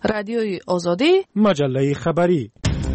رادیوی آزادی، مجله خبری.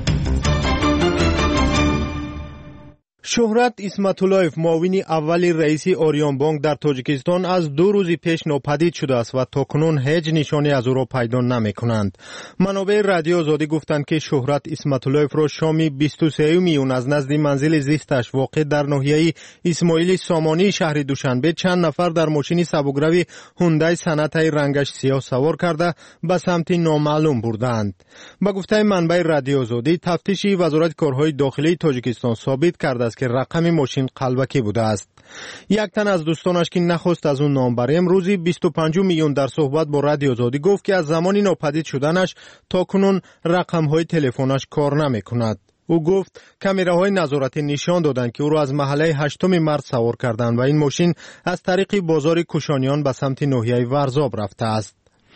شهرت اسمت‌اللهیف معاون اول رئیس اوریون بانک در تاجیکستان از 2 روز پیش ناپدید شده است و تاکنون هیچ نشانی از او را پیدا نمی‌کنند. منابع رادیو آزادی گفتند که شهرت اسمت‌اللهیف را شام 23 میون از نزد منزل زیستش واقع در ناحیه اسماعیل سامانی شهر دوشنبه چند نفر در ماشین سبکروی هوندای صنعتی رنگش سیاه سوار کرده به سمت نامعلوم بردند. با گفته منبع رادیو آزادی، تفتیش وزارت کارهای داخلی تاجیکستان ثابت کرده است که رقم ماشین قلبکی بوده است. یک تن از دوستانش که نخواست از اون نام بریم روزی 25 میلیون در صحبت با رادیو آزادی گفت که از زمانی ناپدید شدنش تا کنون رقم‌های تلفنش کار نمی‌کند. او گفت کامراهای نظارتی نشان دادند که او را از محله 8 مارس سوار کردند و این ماشین از طریق بازار کوشانیان به سمت ناحیه ورزاب رفته است.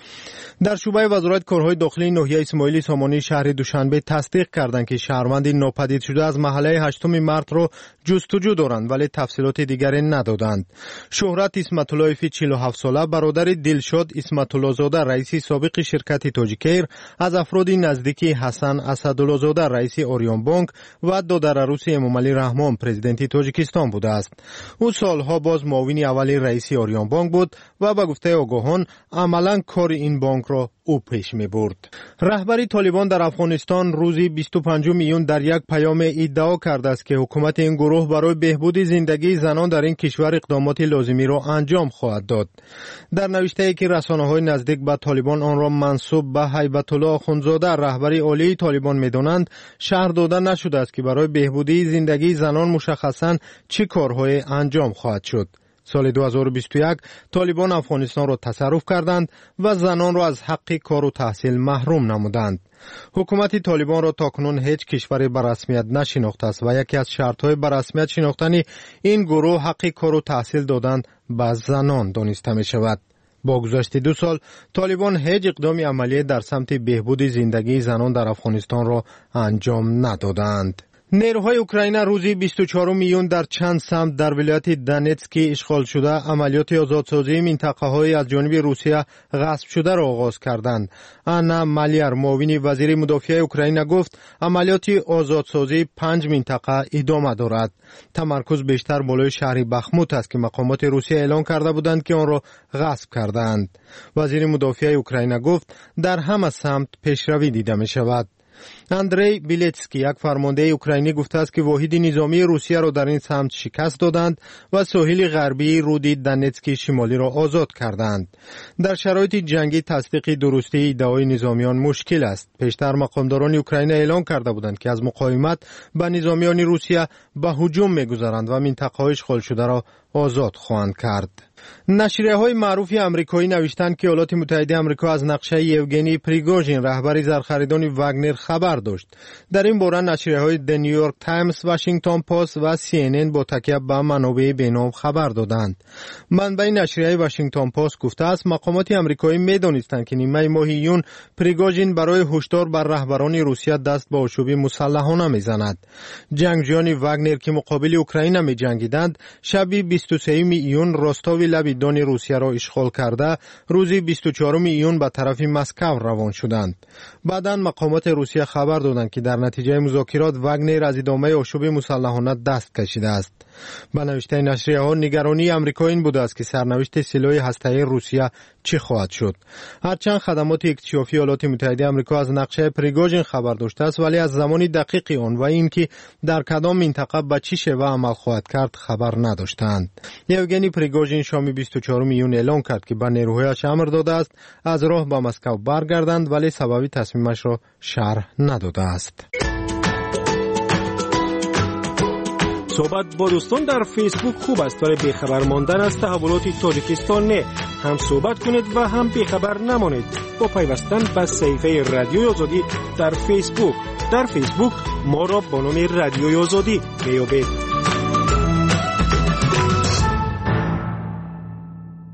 در شعبه وزارت کارهای داخلی ناحیه اسماعیل سامانی شهر دوشنبه تصدیق کردند که شهروند ناپدید شده از محله 8 مارس را جستجو دارند ولی تفصیلات دیگری ندادند. شهرت اسمت‌اللهیف 47 ساله برادر دلشاد اسمت‌الله زاده رئیس سابق شرکت تاجیکیر از افراد نزدیکی حسن اسدالله زاده رئیس اوریون بانک و دادر عروس امامعلی رحمان پرزیدنت تاجیکستان بوده است. او سالها باز معاون اول رئیس اوریون بانک بود و به گفته آگاهان عملاً کار این بانک را او پیش می برد. رهبری طالبان در افغانستان روزی 25 میلیون در یک پیام ادعا کرده است که حکومت این گروه برای بهبود زندگی زنان در این کشور اقدامات لازمی را انجام خواهد داد. در نوشته‌ای که رسانه‌های نزدیک به طالبان آن را منسوب به هیبت الله آخوندزاده رهبری عالی طالبان می‌دانند، شرح داده نشده است که برای بهبودی زندگی زنان مشخصاً چه کارهای انجام خواهد شد. سال 2021 طالبان افغانستان را تصرف کردند و زنان را از حق کار و تحصیل محروم نمودند. حکومت طالبان را تاکنون هیچ کشوری به رسمیت نشناخته است و یکی از شرط‌های به رسمیت شناختن این گروه حق کار و تحصیل دادن به زنان دانسته می شود. با گذشت 2 سال طالبان هیچ اقدامی عملی در سمت بهبود زندگی زنان در افغانستان را انجام ندادند. نیروهای اوکراین روزی 24 میلیون در چند سمت در ولایت دونتسک اشغال شده عملیات آزادسازی منطقه‌های از جانب روسیه غصب شده را آغاز کردند. آنا مالیر معاون وزیر مدافع اوکراین گفت عملیات آزادسازی 5 منطقه ادامه دارد. تمرکز بیشتر بالای شهر بخموت است که مقامات روسیه اعلان کرده بودند که آن را غصب کردند. وزیر مدافع اوکراین گفت در همه سمت پیشروی دیده می شود. اندری بیلیتسکی یک فرمانده اوکراینی گفته است که واحد نظامی روسیه را در این سمت شکست دادند و ساحل غربی رود دونتسک شمالی را آزاد کردند. در شرایط جنگی تصدیق درستی ادعای نظامیان مشکل است. پیشتر مقامداران اوکراین اعلان کرده بودند که از مقاومت به نظامیان روسیه به هجوم می‌گذرند و منطقه‌های اشغال شده را آزاد خواهند کرد. نشریه‌های معروف آمریکایی نوشتند که ایالات متحده آمریکا از نقشه یوگنی پریگوژین رهبر زرخریدان واگنر خبر داشت. در این باره نشریه‌های د نیویورک تایمز، واشنگتن پست و CNN با تکیه به منابع بین‌المللی خبر دادند. منبع نشریه واشنگتن پست گفته است مقامات آمریکایی می‌دانستند که نیمه ماه ایون پریگوژین برای هشدار بر رهبران روسیه دست به آشوب مسلحانه می‌زند. جنگجویان واگنر که مقابل اوکراین می‌جنگیدند شب 23 ایون راستاوی لب دون روسیه را اشغال کرده روزی 24 ایون به طرف مسکو روان شدند. بعداً مقامات روسیه خبر دادند که در نتیجه مذاکرات واگنر از ادامه آشوب مسلحانه دست کشیده است. به نوشته نشریه‌ها نگرانی آمریکا این بوده است که سرنوشت سلاح هسته‌ای روسیه چه خواهد شد. هرچند خدمات اکتشافی ایالات متحده آمریکا از نقشه پریگوژین خبر داشته است ولی از زمان دقیق آن و اینکه در کدام منطقه به چه شیوه عمل خواهد کرد خبر نداشتند. یوگنی پریگوژین شام 24 ایون اعلان کرد که به نیروهایش امر داده است از راه به مسکو برگردند ولی سبب تصمیمش را شرح نداده است. صحبت با دوستان در فیسبوک خوب است ولی بیخبر ماندن از تحولات تاجیکستان نه. هم صحبت کنید و هم بیخبر نمانید با پیوستن به صفحه رادیوی آزادی در فیسبوک. در فیسبوک ما را با نام رادیوی آزادی میابید.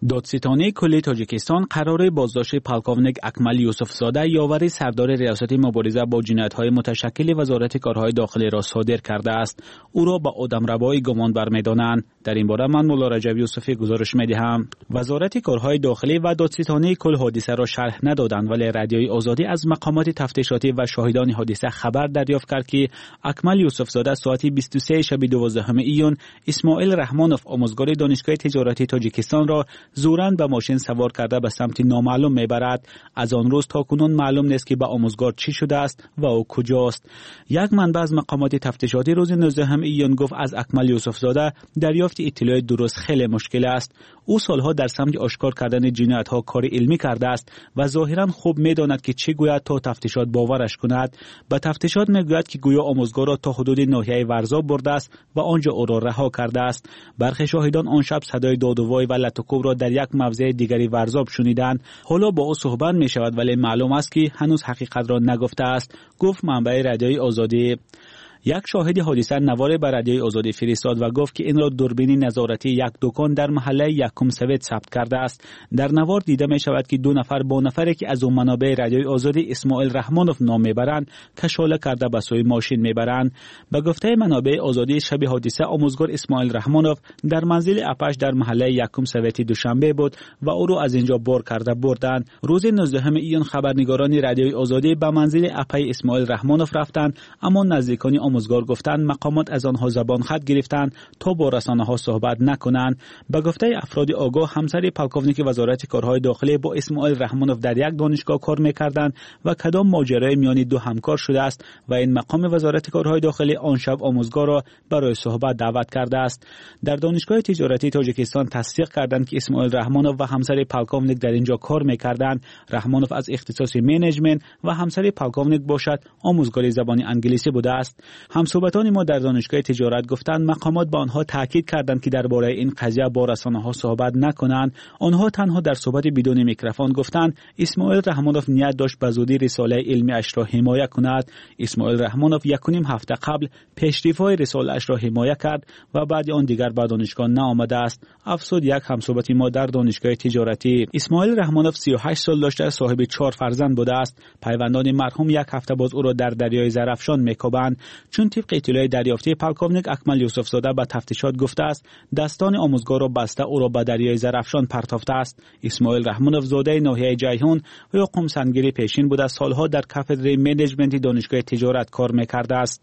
دادستانی کلی تاجیکستان قرار بازداشت پالکوونیک اکمل یوسفزاده یاور سردار ریاست مبارزه با جنایت‌های متشکل وزارت کارهای داخلی را صادر کرده است. او را به آدمربایی گمان برمی‌دانند. در این باره من مولا رجب یوسفی گزارش می‌دهم. وزارت کارهای داخلی و دادستانی کل حادثه را شرح ندادند، ولی رادیوی آزادی از مقامات تفتیشاتی و شاهدان حادثه خبر دریافت کرد که اکمل یوسفزاده ساعت 23 شب 12 ایون اسماعیل رحمانوف آموزگار دانشگاه تجارتی تاجیکستان را زوراً به ماشین سوار کرده به سمت نامعلوم میبرد. از آن روز تا کنون معلوم نیست که به آموزگار چی شده است و او کجاست. یک منبع از مقامات تفتیشاتی روز 19 ایون گفت از اکمل یوسفزاده دریافت اطلاع درست خیلی مشکل است. او سالها در سمت آشکار کردن جنایت‌ها کار علمی کرده است و ظاهراً خوب می‌داند که چی گوید تا تفتیشات باورش کند. به تفتیشات میگوید که گویا آموزگار را تا حدود ناحیه ورزاب برده است و آنجا او را رها کرده است. برخی شاهدان آن شب صدای داد و وای و لطوکوب را در یک موضع دیگری ورزاب شنیدند. حالا با او صحبت می شود ولی معلوم است که هنوز حقیقت را نگفته است، گفت منبع رادیوی آزادی. یک شاهد حادثه نوار بر رادیوی آزادی فرستاد و گفت که این را دوربین نظارتی یک دکان در محله یکم سوید ثبت کرده است. در نوار دیده می شود که دو نفر با نفری که از اون منابع رادیوی آزادی اسماعیل رحمانوف نام میبرند کشاله کرده به سوی ماشین میبرند. به گفته منابع آزادی شب حادثه آموزگار اسماعیل رحمانوف در منزل اپش در محله یکم سوید دوشنبه بود و او را از اینجا بار کرده بردند. روز 19 ایون خبرنگاران رادیوی آزادی به منزل اپی اسماعیل رحمانوف رفتند، اما نزدیکان آموزگار گفتند مقامات از آنها زبان خط گرفتند تا با رسانه‌ها صحبت نکنند. به گفته افراد آگاه همسر پالکوونیک وزارت کارهای داخلی با اسماعیل رحمانوف در یک دانشگاه کار می‌کردند و کدام ماجرای میان دو همکار شده است و این مقام وزارت کارهای داخلی آن شب آموزگار را برای صحبت دعوت کرده است. در دانشگاه تجارتی تاجیکستان تصدیق کردند که اسماعیل رحمانوف و همسر پالکوونیک در اینجا کار می‌کردند. رحمانوف از اختصاص منیجمنت و همسر پالکوونیک باشد آموزگار زبان انگلیسی بوده است. همصحبتان ما در دانشگاه تجارت گفتند مقامات با آنها تاکید کردند که درباره این قضیه با رسانه‌ها صحبت نکنند. آنها تنها در صحبت بدون میکروفون گفتند اسماعیل رحمانوف نیت داشت به زودی رساله علمی اش را حمایت کند. اسماعیل رحمانوف 1.5 هفته قبل پیشرفت رساله اش را حمایت کرد و بعد آن دیگر به دانشگاه نآمده است، افزود یک همصحبت ما در دانشگاه تجارتی. اسماعیل رحمانوف 38 سال داشته، صاحب 4 فرزند بوده است. پیوندان مرحوم یک هفته باز او را در دریای زرافشان میکوبند. چون طبق اطلاع دریافتی پالکوونیک اکمل یوسفزاده به تفتیشات گفته است دستان آموزگار را بسته او را به دریای زرافشان پرتافته است. اسماعیل رحمانوف زاده ناحیه جیهون و قم سنگری پیشین بوده، سالها در کافدره منیجمنت دانشگاه تجارت کار میکرده است.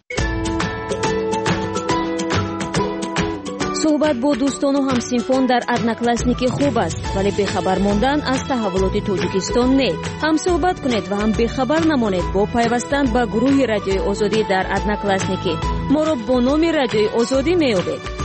صحبت با دوستان و همسینفان در ادناکلاسنیکی خوب است، ولی بخبر ماندن از تحولات تاجیکستان نه. هم صحبت کنید و هم بخبر نمانید با پیوستن به گروه رادیوی آزادی در ادناکلاسنیکی. ما را با نام رادیوی آزادی میابید.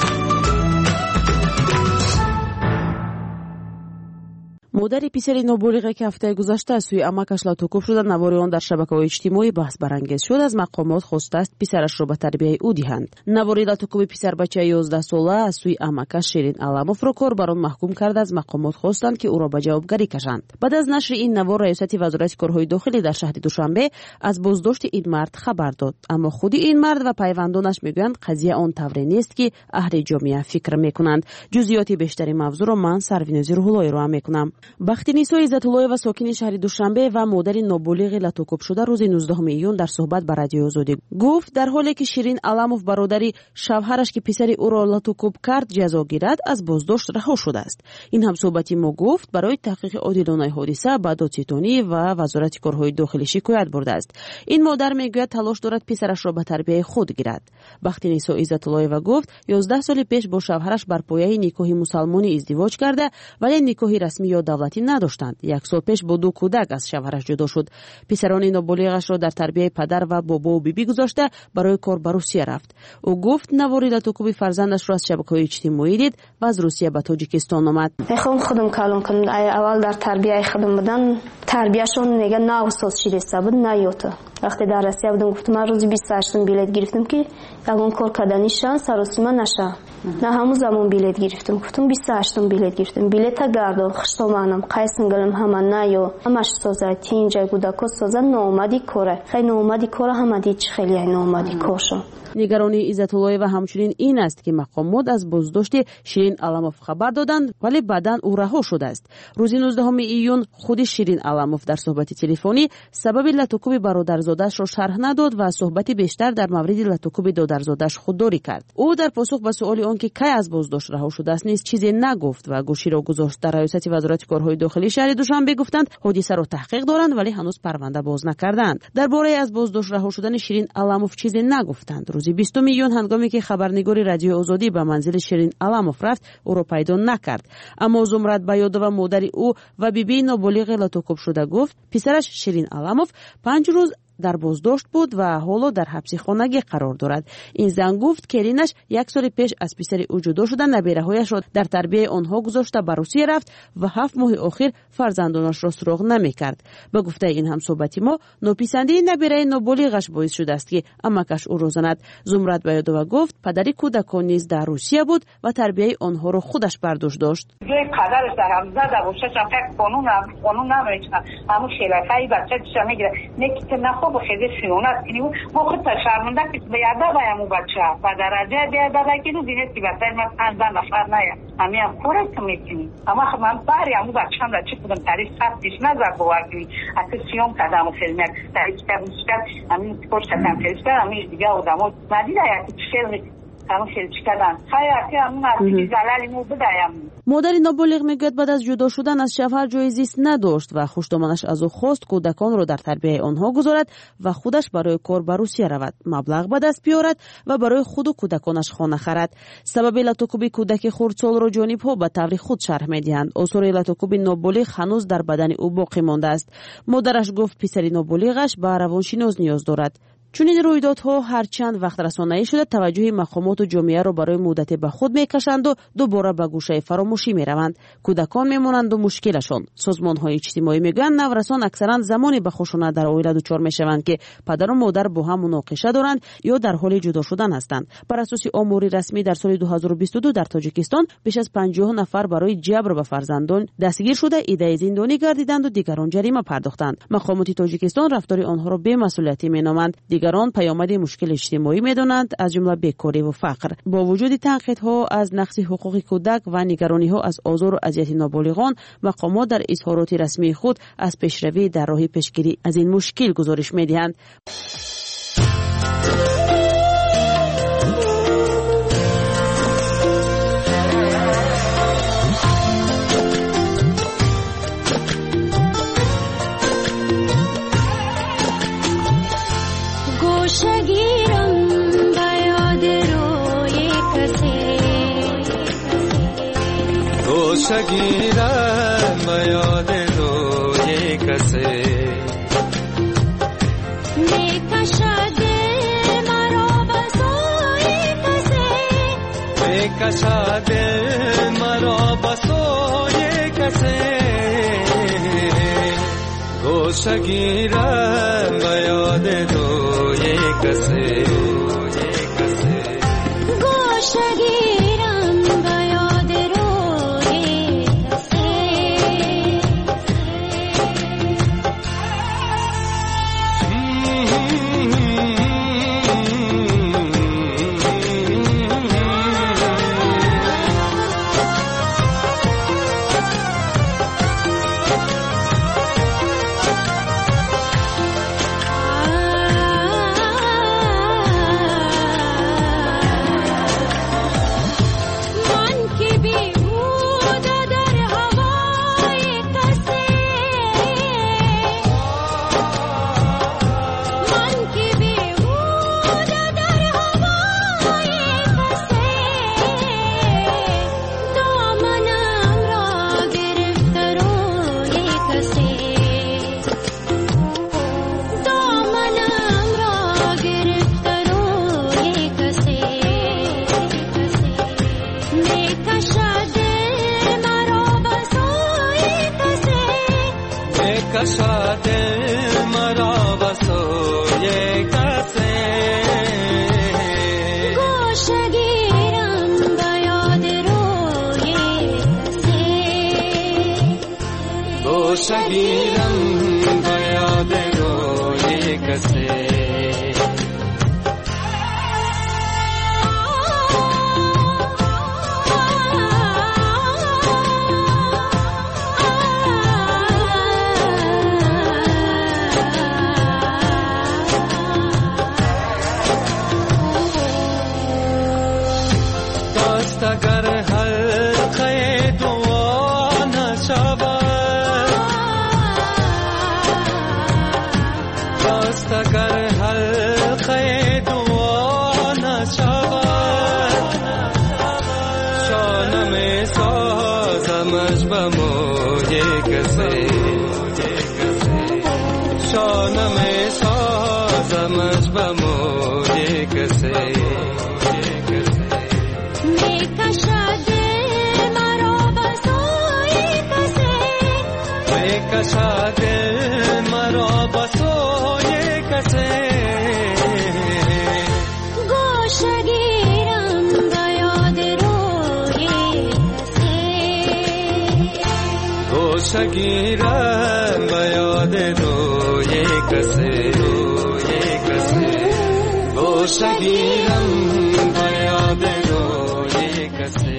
مادر پسری نابالغ که هفته گذشته از سوی عمکش لاتوکوب شده، نوار آن در شبکه‌های اجتماعی بحث برانگیز شد. از مقامات خواسته است پسرش را به تربیت او دهند. نوار لاتوکوب پسر بچه 11 ساله از سوی عمکش شیرین علاموف را کاربر آن محکوم کرده. از مقامات خواستند که او را به جوابگری کشند. بعد از نشر این نوار ریاست وزارت کارهای داخلی در شهر دوشنبه از بازداشت این مرد خبر داد، اما خود این مرد و پیوندانش میگویند قضیه آن طوری نیست که اهل جامعه فکر میکنند. جزئیات بیشتری موضوع را من سروینازی روح‌اللهی را میکنم. بختی‌نسا عزت‌الله و ساکن شهر دوشنبه و مادر نابالغ لاتوکوب شده روز 19 ایون در صحبت با رادیوی آزادی گفت در حالی که شیرین علاموف برادری شوهرش که پسر او را لاتوکوب کرد جزا گیرد از بازداشت رها شده است. این هم صحبتی ما گفت برای تحقیق عادلانه حادثه به دادستانی و وزارت کارهای داخلی شکایت برده است. این مادر میگوید تلاش دارد پسرش را به تربیت خود گیرد. بختی‌نسا عزت‌الله و گفت 11 سال پیش با شوهرش بر پایه نکاح مسلمانی ازدواج کرده ولی نکاح رسمی یا دولتی نداشتند. 1 سال پیش با 2 کودک از شوهرش جدا شد. پسران نابالغش را در تربیت پدر و بابا و بیبی گذاشته برای کار به روسیه رفت. او گفت نواری لاتوکوب فرزندش را از شبکه‌های اجتماعی دید و از روسیه به تاجیکستان آمد. میخوام خودم کلام کنم. اول در تربیت خودم بودن تربیتشون میگه 9 سال شیرسته بود نیوت. وقتی در روسیه بودم گفتم من روزی 28 بلیت گرفتم که یگان کار کردنی شان سراسیما نشه. نه همون زمان بلیت گرفتم. گفتم 28 بلیت گرفتم. بلیت گردو خشتومانم قایسنگلم همه نیو همش سازه اینجا گوداکو سازه نومدی کوره خیلی نومدی کوره همه دید خیلی نومدی کورشو нигаронии Иззатуллоева ҳамчунин ин аст ки мақомот аз боздошти Ширин Аламов хабар доданд, вале баъдан ӯ раҳо шудааст. рӯзи 19 июн худи Ширин Аламов дар суҳбати телефонӣ сабаби латукуби бародарзодаашро шарҳ надод ва суҳбати бештар дар мавриди латукуби додарзодааш худдорӣ кард. ӯ дар посух ба суоли он ки кай аз боздошт раҳо шудааст низ чизе нагуфт ва гӯширо гузошт. дар раёсати вазорати корҳои дохилии шаҳри Душанбе гуфтанд ҳодисаро таҳқиқ доранд, вале ҳанӯз парванда боз накарданд. дар бораи аз боздошт раҳо шудани Ширин Аламов чизе нагуфтанд. рӯзи 20 июн ҳангоме ки хабарнигори Радиои Озодӣ ба манзили Ширин Аламов рафт, ӯро пайдо накард. аммо Зумрат Байёдова модари ӯ ва бибии ноболиғи латукубшуда гуфт, писараш Ширин Аламов 5 рӯз дар боздошт буд ва ҳоло дар ҳабси хонагӣ қарор дорад. ин зан гуфт келинаш 1 соли пеш аз писари ӯ ҷудо шуда набераҳояшро дар тарбияи онҳо гузошта ба Русия рафт ва 7 моҳи охир фарзандонашро суроғ намекард. ба гуфтаи ин ҳамсоҳбати мо, нописандии набераи ноболиғаш боис шудааст ки амакаш ӯро занад. Зумрат Байёдова гуфт, падари кӯдакон низ дар Русия буд ва тарбияи онҳоро худаш бар дӯш дошт. خب خیلی سیونات اینو وقت شرمنده که بیاده بایم و بچه و درجه بیاده باید دیگه تی بچه من اندام نفر نیم همین کاری که میکنی اما خب من بریم و بچه‌ام را چه کدوم تاریخ سختش نذار بواگی اصلا سیون کدام خدمت تاریخ کردن همین پوش کردن تاریخ همین دیگه آدمو ندیده یا چه модари ноболиғ мегӯяд баъд аз ҷудо шудан аз шавҳар ҷои зист надошт ва хуштоманаш аз ӯ хост кӯдаконро дар тарбияи онҳо гузорад ва худаш барои кор ба Русия равад, маблағ ба даст биёрад ва барои худу кӯдаконаш хона харад. сабаби латукуби кӯдаки хурдсолро ҷонибҳо ба таври худ шарҳ медиҳанд. осори латукуби ноболиғ ҳанӯз дар бадани ӯ боқӣ мондааст. модараш гуфт писари ноболиғаш ба равоншинос ниёз дорад. чунин рӯйдодҳо ҳарчанд вақтрасонаӣ шуда таваҷҷӯҳи мақомоту ҷомеаро барои муддате ба худ мекашанду дубора ба гӯшаи фаромӯшӣ мераванд. кӯдакон мемонанду мушкилашон. созмонҳои иҷтимоӣ мегӯянд наврасон аксаран замоне ба хушунат дар оила дучор мешаванд ки падару модар бо ҳам муноқиша доранд ё дар ҳоли ҷудо шудан ҳастанд. бар асоси омори расмӣ дар соли 2022 дар тоҷикистон беш аз 50 нафар барои ҷабр ба фарзандон дастгир шуда идаи зиндонӣ гардиданду дигарон ҷарима пардохтанд. мақомоти тоҷикистон рафтори онҳоро бемасъулиятӣ меноманд. дигарон паёмади мушкили иҷтимоӣ медонанд, аз ҷумла бекориву фақр. бо вуҷуди танқидҳо аз нақси ҳуқуқи кӯдак ва нигарониҳо аз озору азияти ноболиғон, мақомот дар изҳороти расмии худ аз пешравӣ дар роҳи пешгирӣ аз ин мушкил гузориш медиҳанд. شگیرم به یاد روی کسی میکشد مرا به سوی کسی میکشد مرا به سوی کسی گوشه گیرم به یاد روی کسی گوشه شگیرم به یاد روی کسی دست اگر حلقه دعا نشود شانه سازمش به موی کسی شانه سازمش به موی کسی کشا دل مرا بسوی کسی گوشه گیرم به یاد روی کسی گوشه گیرم به یاد روی کسی گوشه گیرم به یاد روی کسی.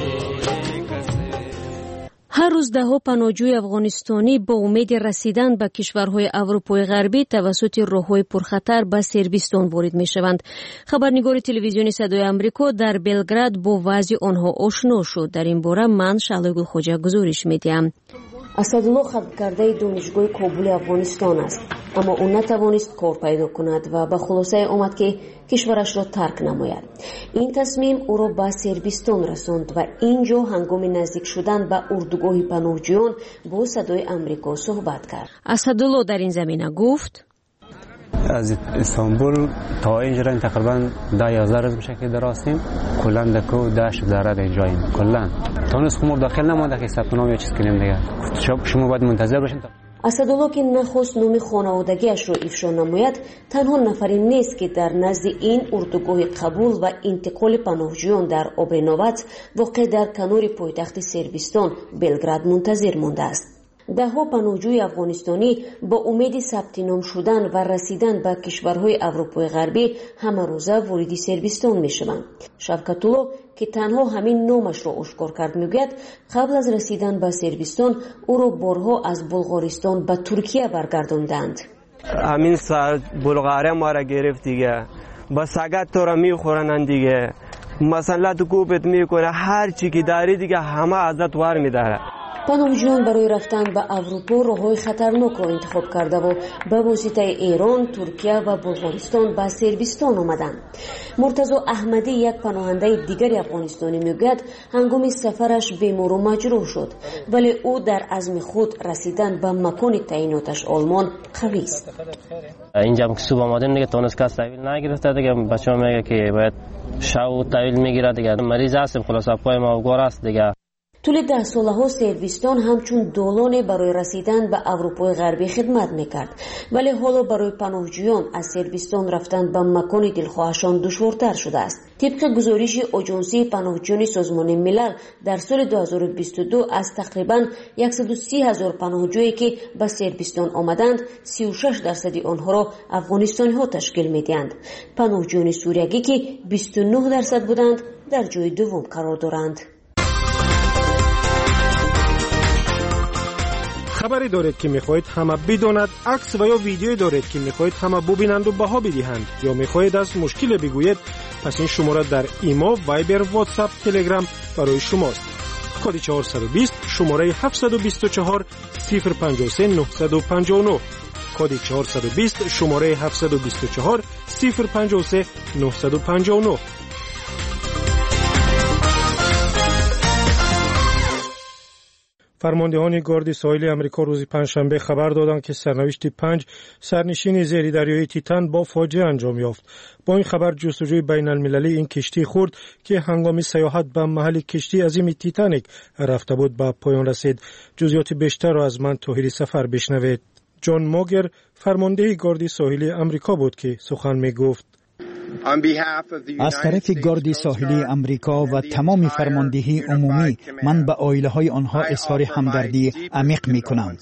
هر روز ده‌ها پناهجوی افغانستانی با امید رسیدن به کشورهای اروپای غربی توسط راه‌های پرخطر به صربستان وارد می‌شوند. خبرنگار تلویزیون صدای آمریکا در بلگراد با وضع آنها آشنا شد. در این باره من شعله گلخوجه گزارش می‌دهم. اسدالله خلق‌کرده دانشگاه کابل افغانستان است، اما او نتوانست کار پیدا کند و به خلاصه آمد که کشورش را ترک نماید. این تصمیم او را به صربستان رساند و اینجا هنگام نزدیک شدن به اردوگاه پناهجویان با صدای آمریکا صحبت کرد. اسدالله در این زمینه گفت: از استانبول تا اینجا تقریبا 10-11 روز میشه که دراستیم. کلا دکو داش داره در جاییم. کلا تونس خمر داخل نمونده که ثبت نام یا چیز کنیم دیگه. شما باید منتظر باشین. اسدالله که نخواست نام خانوادگیش را افشا نماید، تنها نفری نیست که در نزد این اردوگاه قبول و انتقال پناهجویان در آب نوبت واقع در کنار پایتخت صربستان بلگراد منتظر مانده است. ده‌ها پناهجوی افغانستانی با امید ثبت نام شدن و رسیدن به کشورهای اروپای غربی همه روزه وارد صربستان می‌شوند. شوکت الله که تنها همین نامش را آشکار کرد میگوید قبل از رسیدن به صربستان او را بارها از بلغارستان به ترکیه برگرداندند. همین سال بلغاریا ما را گرفت دیگه، با سگت تو را میخورنن دیگه، مثلا تو کوبت میکنه، هر چی که داری دیگه همه ازت ور میداره. پناهجویان برای رفتن به اروپا راههای خطرناک را انتخاب کرده و به واسطه ایران، ترکیه و بلغارستان به صربستان آمدند. مرتضی احمدی یک پناهنده دیگر افغانستانی میگوید هنگام سفرش بیمار و مجروح شد، ولی او در عزم خود رسیدن به مکان تعییناتش آلمان قوی است. اینجا که صبح آمدیم دیگه تونس کس تحویل نگرفته دیگه، بچه‌ها میگه که باید شو تحویل میگیره دیگه، مریض هستیم خلاص پای ما اوگار است دیگه. طول 10 سالها صربستان همچون دالان برای رسیدن به اروپای غربی خدمت میکرد، ولی حالا برای پناهجویان از صربستان رفتن به مکان دلخواهشان دشوارتر شده است. طبق گزارش آژانسی پناهجویان سازمان ملل در سال 2022 از تقریبا 130,000 پناهجویی که به صربستان آمدند، 36% آنها را افغانستانی ها تشکیل میدهند. پناهجویان سوریگی که 29% بودند در جای دوم قرار دارند. خبری دارید که میخواهید همه بداند، عکس و یا ویدیویی دارید که میخواهید همه ببینند و بها بدهند، یا میخواهید از مشکل بگویید، پس این شماره در ایما، وایبر، واتساپ، تلگرام برای شماست. کد 420 شماره 724 053 959. کد 420 شماره 724 053 959. فرماندهان گارد ساحلی آمریکا روز پنجشنبه خبر دادند که سرنوشت 5 سرنشین زیر دریای تیتان با فاجعه انجام یافت. با این خبر جستجوی بین المللی این کشتی خرد که هنگام سیاحت به محل کشتی عظیم تیتانیک رفته بود به پایان رسید. جزئیات بیشتر را از من طاهر سفر بشنوید. جان موگر فرمانده گارد ساحلی آمریکا بود که سخن می گفت. از طرف گارد ساحلی امریکا و تمام فرماندهی عمومی من به عائله‌های آنها اظهار همدردی عمیق می‌کنم.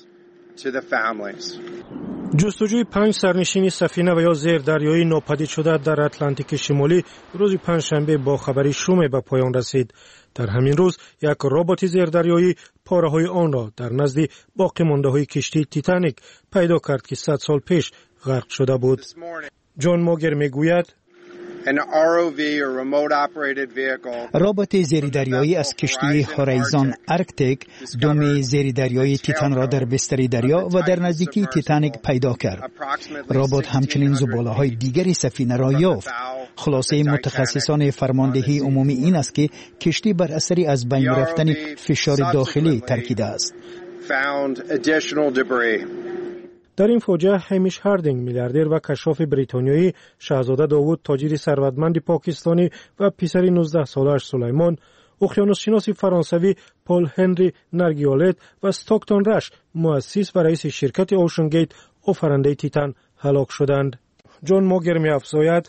جستجوی 5 سرنشین سفینه و یا زیر دریایی ناپدید شده در اتلانتیک شمالی روز پنجشنبه با خبری شوم به پایان رسید. در همین روز یک ربات زیر دریایی پاره‌های آن را در نزد باقی مانده‌های کشتی تیتانیک پیدا کرد که 100 سال پیش غرق شده بود. جان موگر میگوید رابط زیردریایی از کشتی هورایزون آرکتیک دم زیردریایی تیتان را در بستر دریا و در نزدیکی تیتانیک پیدا کرد. رابط همچنین زباله‌های دیگری سفینه را یافت. خلاصه متخصصان فرماندهی عمومی این است که کشتی بر اثر از بین رفتن فشار داخلی ترکیده است. در این فوجه همیش هاردینگ میلیاردر و کشاف بریتانیایی، شاهزاده داوود تاجر ثروتمند پاکستانی و پسر 19 سالش سلیمان، اقیانوسشناس فرانسوی پول هنری نرگیولت و استاکتون رش مؤسس و رئیس شرکت اوشن گیت آفرنده تیتان هلاک شدند. جان موگر می‌افزاید: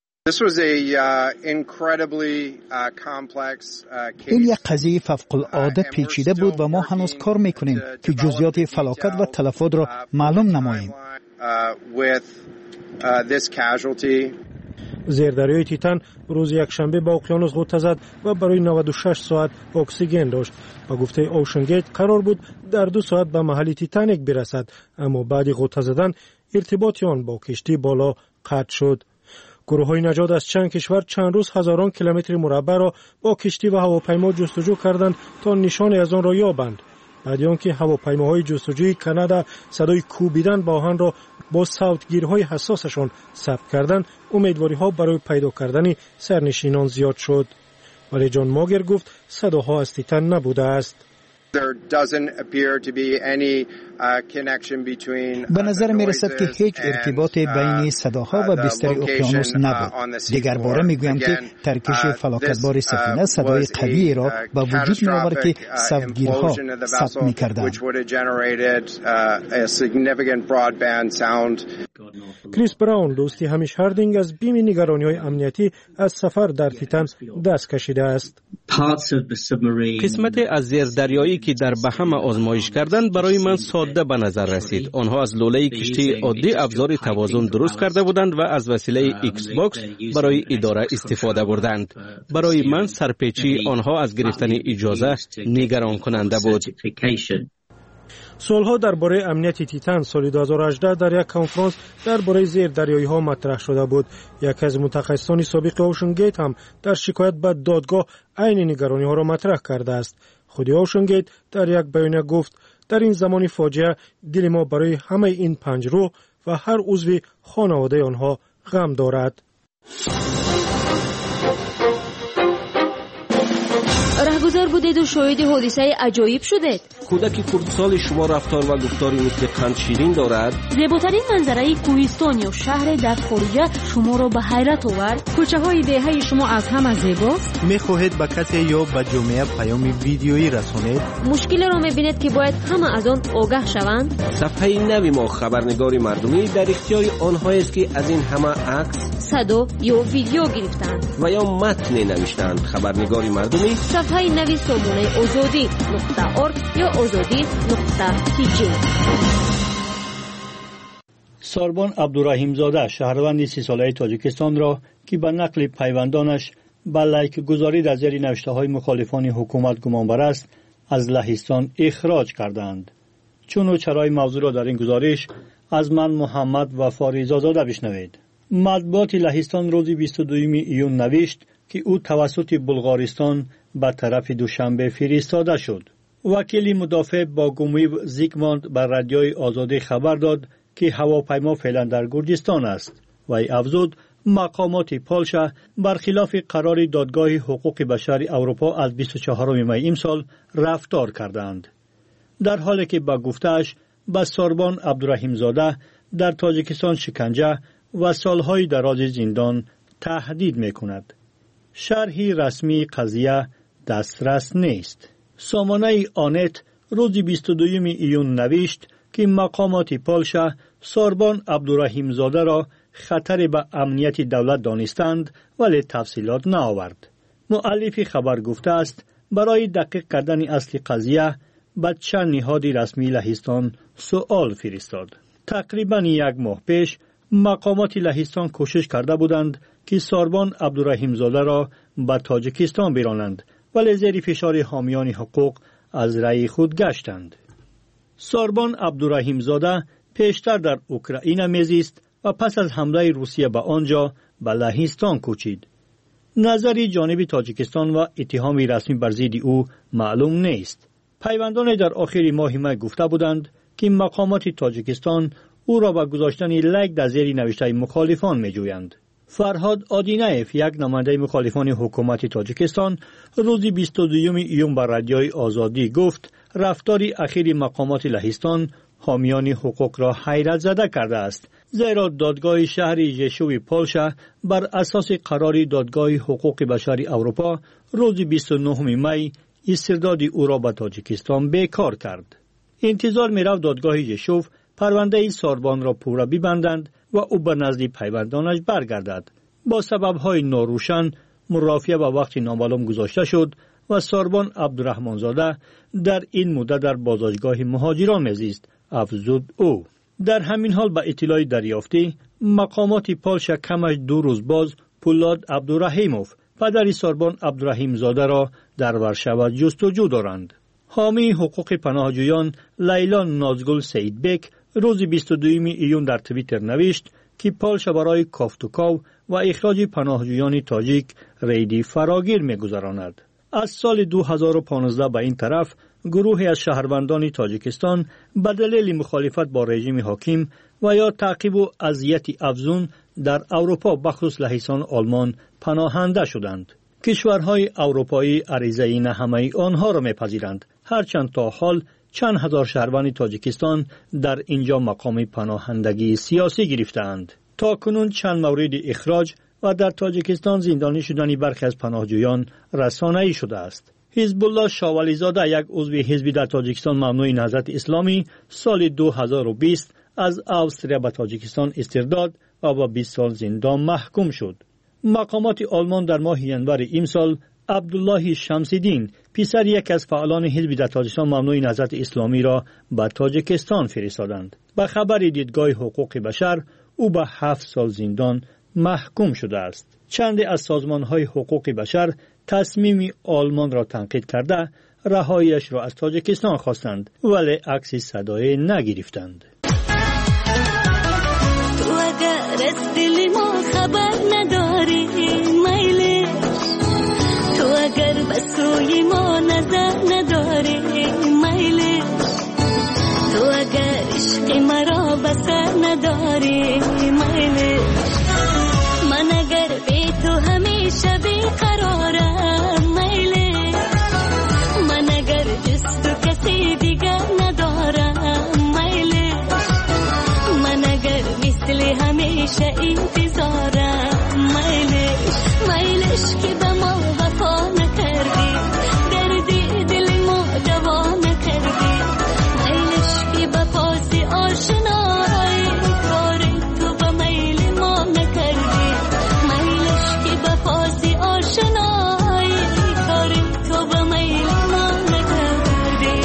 این یک قضیه فوق‌العاده پیچیده بود و ما هنوز کار میکنیم که جزئیات فلاکت و تلفات را معلوم نماییم. زیردریای تیتان روز یکشنبه با اقیانوس غوطه زد و برای 96 ساعت اکسیژن داشت. با گفته اوشن گیت قرار بود در 2 ساعت به محل تیتانیک برسد، اما بعد غوطه زدن ارتباط آن با کشتی بالا قطع شد. گروه‌های نجات از چند کشور چند روز هزاران کیلومتر مربع را با کشتی و هواپیما جستجو کردند تا نشانی از آن را یابند. بعد آنکه هواپیماهای جستجوی کانادا صدای کوبیدن با آهن را با صوتگیرهای حساسشان ثبت کردند، امیدواری‌ها برای پیدا کردن سرنشینان زیاد شد. ولی جان موگر گفت صداها از تیتان نبوده است. به نظر می رسد که هیچ ارتباط بین صداها و بستر اقیانوس نبود. دیگر باره می گویم که ترکش فلاکتبار سفینه صدای قوی را به وجود می آورد که صوتگیرها ثبت می کردند. کریس براون دوستی همیش هاردینگ از بیم نگرانی‌های امنیتی از سفر در تیتان دست کشیده است. قسمت از زیردریایی که در بهم آزمایش کردند برای من ساده به نظر رسید. آنها از لوله کشتی عادی ابزار توازن درست کرده بودند و از وسیله ایکس باکس برای اداره استفاده بردند. برای من سرپیچی آنها از گرفتن اجازه نگران کننده بود. سوالها درباره امنیت تیتان سال 2018 در یک کنفرانس درباره زیردریایی‌ها مطرح شده بود. یکی از متخصصان سابق اوشن گیت هم در شکایت به دادگاه عین نگرانی‌ها را مطرح کرده است. خود اوشن گیت در یک بیانیه گفت: در این زمان فاجعه دل ما برای همه این 5 روح و هر عضو خانواده آنها غم دارد. رهگذر بودید و شاهد حادثه عجایب شدید. کودک خردسال شما رفتار و گفتاری مثل قند شیرین دارد. زیباترین منظره کوهستان یا شهر در خارج شما را به حیرت آورد. کوچه های دهه شما از همه زیباست. میخواهید به کسی یا به جامعه پیام ویدیویی رسانید؟ مشکلی را میبینید که باید همه از آن آگاه شوند؟ صفحه نوی ما خبرنگاری مردمی در اختیار آنهایی است که از این همه عکس، صدا یا ویدیو گرفتند و یا متن نوشتند. خبرنگاری مردمی صفحه نوی سامانه azadi.org یا azadi.tj. ساربان عبدالرحیم زاده شهروند 30 ساله تاجیکستان را که به نقل پیوندانش به لایک گذاری در زیر نوشته‌های مخالفان حکومت گمانبر است از لهستان اخراج کردند. چون و چرای موضوع را در این گزارش از من محمد وفاری زاده بشنوید. مطبوعات لهستان روز 22 ایون نوشت که او توسط بلغارستان به طرف دوشنبه فرستاده شد. وکیل مدافع با گومیو زیگموند بر رادیوی آزادی خبر داد که هواپیما فعلا در گرجستان است و ای افزود مقامات پولشا برخلاف قرار دادگاه حقوق بشر اروپا از 24 می امسال رفتار کردند. در حالی که با گفته‌اش به ساربان عبدالرحیم زاده در تاجیکستان شکنجه و سالهای دراز زندان تهدید می‌کند. شرحی رسمی قضیه دسترس نیست. سامانه آنت روز 22 ایون نوشت که مقامات پولشا ساربان عبدالرحیم زاده را خطر به امنیت دولت دانستند ولی تفصیلات نآورد. مؤلف خبر گفته است برای دقیق کردن اصل قضیه به چند نهاد رسمی لهستان سؤال فرستاد. تقریبا 1 ماه پیش مقامات لهستان کوشش کرده بودند که ساربان عبدالرحیم زاده را به تاجیکستان برانند ولی زیر فشار حامیان حقوق از رأی خود گشتند. ساربان عبدالرحیم زاده پیشتر در اوکراین میزیست و پس از حمله روسیه به آنجا به لهستان کوچید. نظری جانب تاجیکستان و اتهام رسمی بر ضد او معلوم نیست. پیوندان در آخر ماه می گفته بودند که مقامات تاجیکستان او را به گذاشتن لایک در زیر نوشته مخالفان می جویند. فرهاد آدینایف، یک نماینده مخالفان حکومت تاجیکستان، روز 22 ایون بر رادیوی آزادی گفت رفتار اخیر مقامات لهستان حامیان حقوق را حیرت زده کرده است، زیرا دادگاه شهر ژشوو پولشا بر اساس قرار دادگاه حقوق بشر اروپا روز 29 می استرداد او را به تاجیکستان بیکار کرد. انتظار می‌رفت دادگاه ژشوو پرونده ساربان را پورا ببندند و او به نزد پیوندانش برگردد. با سبب‌های ناروشن مرافعه به وقت نامعلوم گذاشته شد و ساربان عبدالرحمن‌زاده در این مدت در بازداشتگاه مهاجران میزیست، افزود او. در همین حال به اطلاع دریافتی مقامات پولشا کمش 2 روز باز پولاد عبدالرحیموف، پدر ساربان عبدالرحیم‌زاده را در ورشو جستجو دارند. حامی حقوق پناهجویان لیلا نازگل سیدبک روز 22 ایون در توییتر نوشت که پولشا برای کافتوکاو و اخراج پناهجویان تاجیک ریدی فراگیر می‌گذراند. از سال 2015 به این طرف گروهی از شهروندان تاجیکستان به دلیل مخالفت با رژیم حاکم و یا تعقیب و اذیت افزون در اروپا بخصوص لهستان آلمان پناهنده شدند. کشورهای اروپایی عریضه نه همه آنها را میپذیرند، هرچند تا حال چند هزار شهروند تاجیکستان در اینجا مقام پناهندگی سیاسی گرفتند. تا کنون چند مورد اخراج و در تاجیکستان زندانی شدن برخی از پناهجویان رسانه‌ای شده است. حزب الله شاولیزاده، یک عضو حزبی در تاجیکستان ممنوع نهضت اسلامی، سال 2020 از استرالیا به تاجیکستان استرداد و با 20 سال زندان محکوم شد. مقامات آلمان در ماه ینور امسال عبدالله شمس‌الدین، پسر یک از فعالان حزب در تاجیکستان ممنوع نهضت اسلامی را به تاجیکستان فرستادند. به خبر دیدگاه حقوق بشر او به 7 سال زندان محکوم شده است. چند از سازمان‌های حقوق بشر تصمیم آلمان را تنقید کرده رهاییش را از تاجیکستان خواستند، ولی عکس صدای نگرفتند. تو اگر از دل ما خبر نداری میل، تو اگر به سوی ما نظر نداری میل، تو اگر عشق مرا بسر نداری میل، من اگر بی تو همیشه بیقرارم میل، من اگر جز تو کسی دیگر ندارم میل، من اگر مثل همیشه انتظارم میل، میلش که به ما وفا نکردی، دردی دل ما دوا نکردی، میلش که به پاس آشنایی کار تو به میل ما نکردی، میلش که به پاس آشنایی کار تو به میل ما نکردی.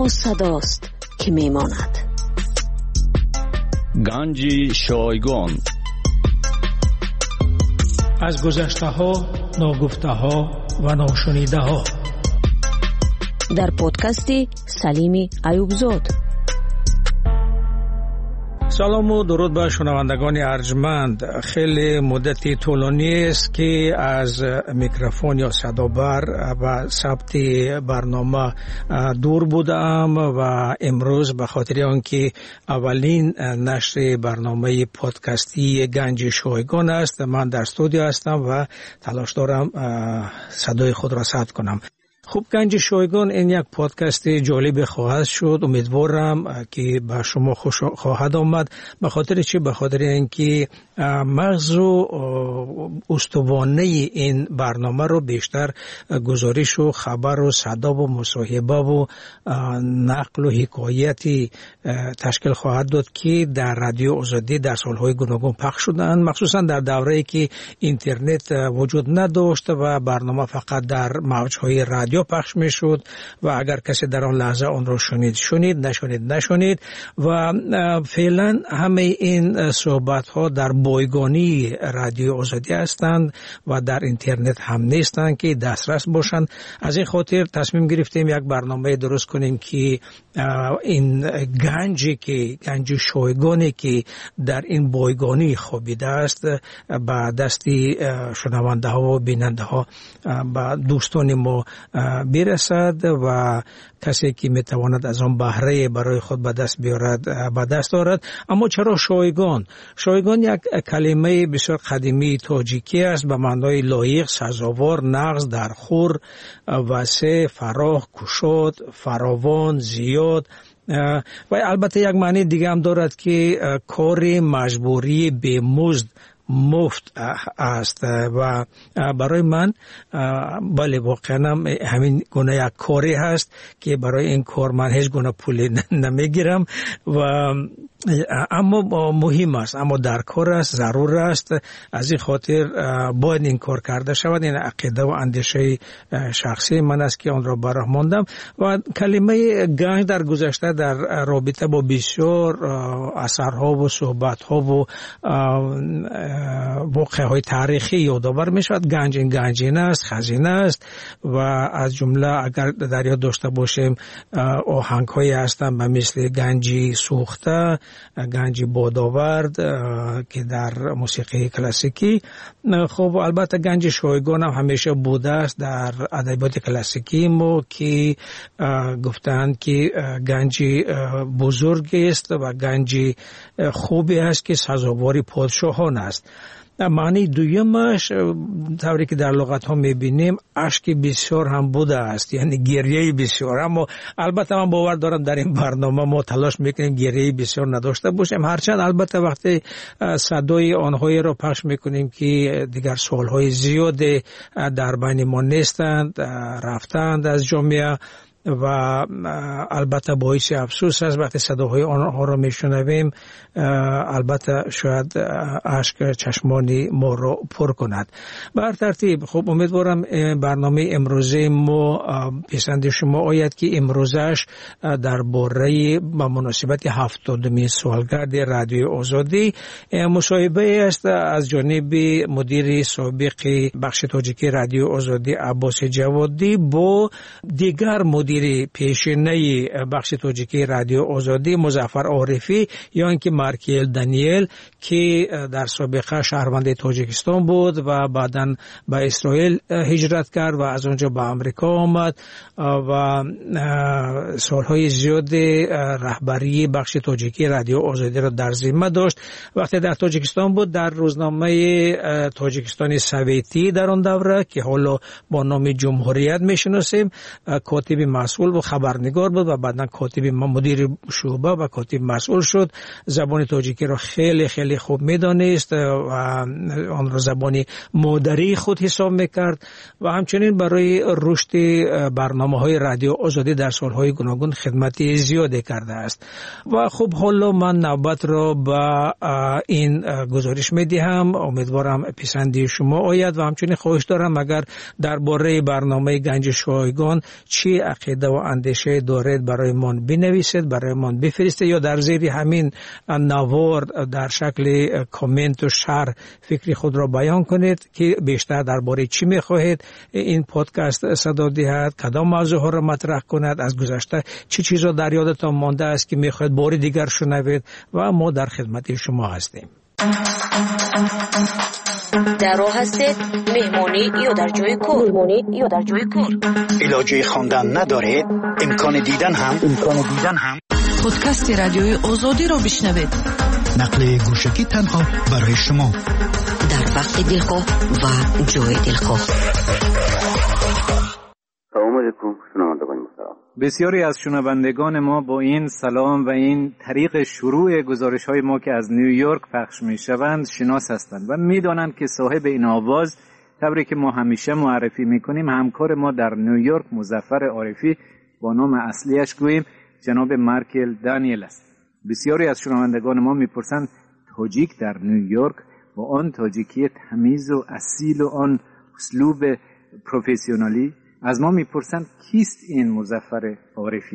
تنها صداست که میماند. گنج شایگان. از گذشته ها، ناگفته ها و ناشنیده ها. در پادکستی سلیمی ایوبزاد. سلام و درود به شنوندگان ارجمند. خیلی مدتی طولانی است که از میکروفون یا صدابر و ثبت برنامه دور بودم و امروز به خاطر آنکه اولین نشر برنامه پادکستی گنج شایگان است، من در استودیو هستم و تلاش دارم صدای خود را ثبت کنم. خوب، گنج شایگان این یک پادکست جالب خواهد شد. امیدوارم که به شما خوش خواهد آمد. به خاطر چی؟ به خاطر اینکه مغز و استوانه این برنامه رو بیشتر گزارش و خبر و صدا و مصاحبه و نقل و حکایتی تشکیل خواهد داد که در رادیو آزادی در سالهای گوناگون پخش شدند، مخصوصا در دوره‌ای که اینترنت وجود نداشت و برنامه فقط در موج‌های رادیو پخش میشد و اگر کسی در آن لحظه آن را شنید، نشنید و فعلا همه این صحبت ها در بایگانی رادیو آزادی هستند و در اینترنت هم نیستند که دسترس باشند. از این خاطر تصمیم گرفتیم یک برنامه درست کنیم که این گنج شایگانی که در این بایگانی خوابیده است به دستی شنونده ها و بیننده ها به دوستان ما برسد و کسی که میتواند از آن بهره برای خود به دست آورد. اما چرا شایگان؟ شایگان یک کلمه بسیار قدیمی تاجیکی است به معنای لایق، سزاوار، نغز، درخور، وسع، فراخ، گشاد، فراوان، زیاد و البته یک معنی دیگه هم دارد که کار مجبوری به مزد مفت است و برای من بله واقعا همین گونه یک کاری هست که برای این کار من هیچ گونه پولی نمیگیرم و اما مهم است، اما در کار است، ضرور است. از این خاطر باید این کار کرده شود. این عقیده و اندیشه شخصی من است که آن را براه ماندم و کلمه گنج در گذشته در رابطه با بسیار اثرها و صحبتها و واقعه‌های تاریخی یادآور می‌شود. گنجینه است، خزینه است و از جمله اگر در یاد داشته باشیم آهنگ‌هایی هستند به مثل گنجی سوخته، گنجی بادآورد که در موسیقی کلاسیکی. خب البته گنج شایگان هم همیشه بوده است در ادبیات کلاسیکی ما که گفتند که گنجی بزرگی است و گنجی خوبی است که سزاوار پادشاهان است. معنی دویمش طوری که در لغت ها میبینیم اشک بسیار هم بوده است، یعنی گریه بسیار. اما البته من باور دارم در این برنامه ما تلاش میکنیم گریه بسیار نداشته باشیم، هرچند البته وقتی صدای آنهایی را پخش میکنیم که دیگر سالهای زیاد در بین ما نیستند، رفتند از جامعه و البته باعث افسوس است وقتی صداهای آنها را میشنویم. البته شاید اشک چشمان ما را پر کند. بر ترتیب خب امیدوارم برنامه امروزه ما پسند شما آید که امروزش درباره با مناسبت 70مین سالگرد رادیو آزادی مصاحبه است از جانب مدیر سابق بخش تاجیکی رادیو آزادی عباس جوادی با دیگر مدیر پیشینه بخش تاجیکی رادیو آزادی مظفر عارفی یا اینکه مارکیل دانیل که در سابقه شهروند تاجیکستان بود و بعداً به اسرائیل هجرت کرد و از اونجا به آمریکا آمد و سالهای زیاد رهبری بخش تاجیکی رادیو آزادی را در ذمه داشت. وقتی در تاجیکستان بود در روزنامه تاجیکستان سویتی در آن دوره که حالا با نام جمهوریت میشناسیم کاتب مسئول و خبرنگار بود و بعداً کاتب مدیر شعبه و کاتب مسئول شد. زبان تاجیکی را خیلی خیلی خوب میدانست و آن را زبان مادری خود حساب میکرد و همچنین برای رشد برنامه‌های رادیو آزادی در سالهای گوناگون خدمت زیادی کرده است. و خب حالا من نوبت را به این گزارش میدهم، امیدوارم پسندی شما آید و همچنین خواهش دارم اگر درباره برنامه گنج شایگان چی عقیده عقیده و اندیشه دارید برایمان بنویسید، برایمان بفرستید یا در زیر همین نوار در شکل کامنت و شرح فکری خود را بیان کنید که بیشتر درباره چی میخواهید این پادکست صدا دهد، کدام موضوع ها را مطرح کند، از گذشته چی چیزا در یادتان مانده است که میخواهید بار دیگر شنوید و ما در خدمت شما هستیم. در راه هستید، مهمانی یا در جای کار، علاجه خواندن ندارید، امکان دیدن هم پادکست رادیوی آزادی را بشنوید. نقل گوشکی تنها برای شما در وقت دلخواه و جای دلخواه. سلام علیکم شنوندگان محترم. بسیاری از شنوندگان ما با این سلام و این طریق شروع گزارش‌های ما که از نیویورک پخش می‌شوند شناس هستند و می‌دانند که صاحب این آواز طوری که ما همیشه معرفی می‌کنیم همکار ما در نیویورک مظفر عارفی با نام اصلیش گوییم جناب مارکل دانیل است. بسیاری از شنوندگان ما می‌پرسند تاجیک در نیویورک با آن تاجیکی تمیز و اصیل و آن اسلوب پروفسیونالی از ما میپرسند کیست این مظفر عارفی؟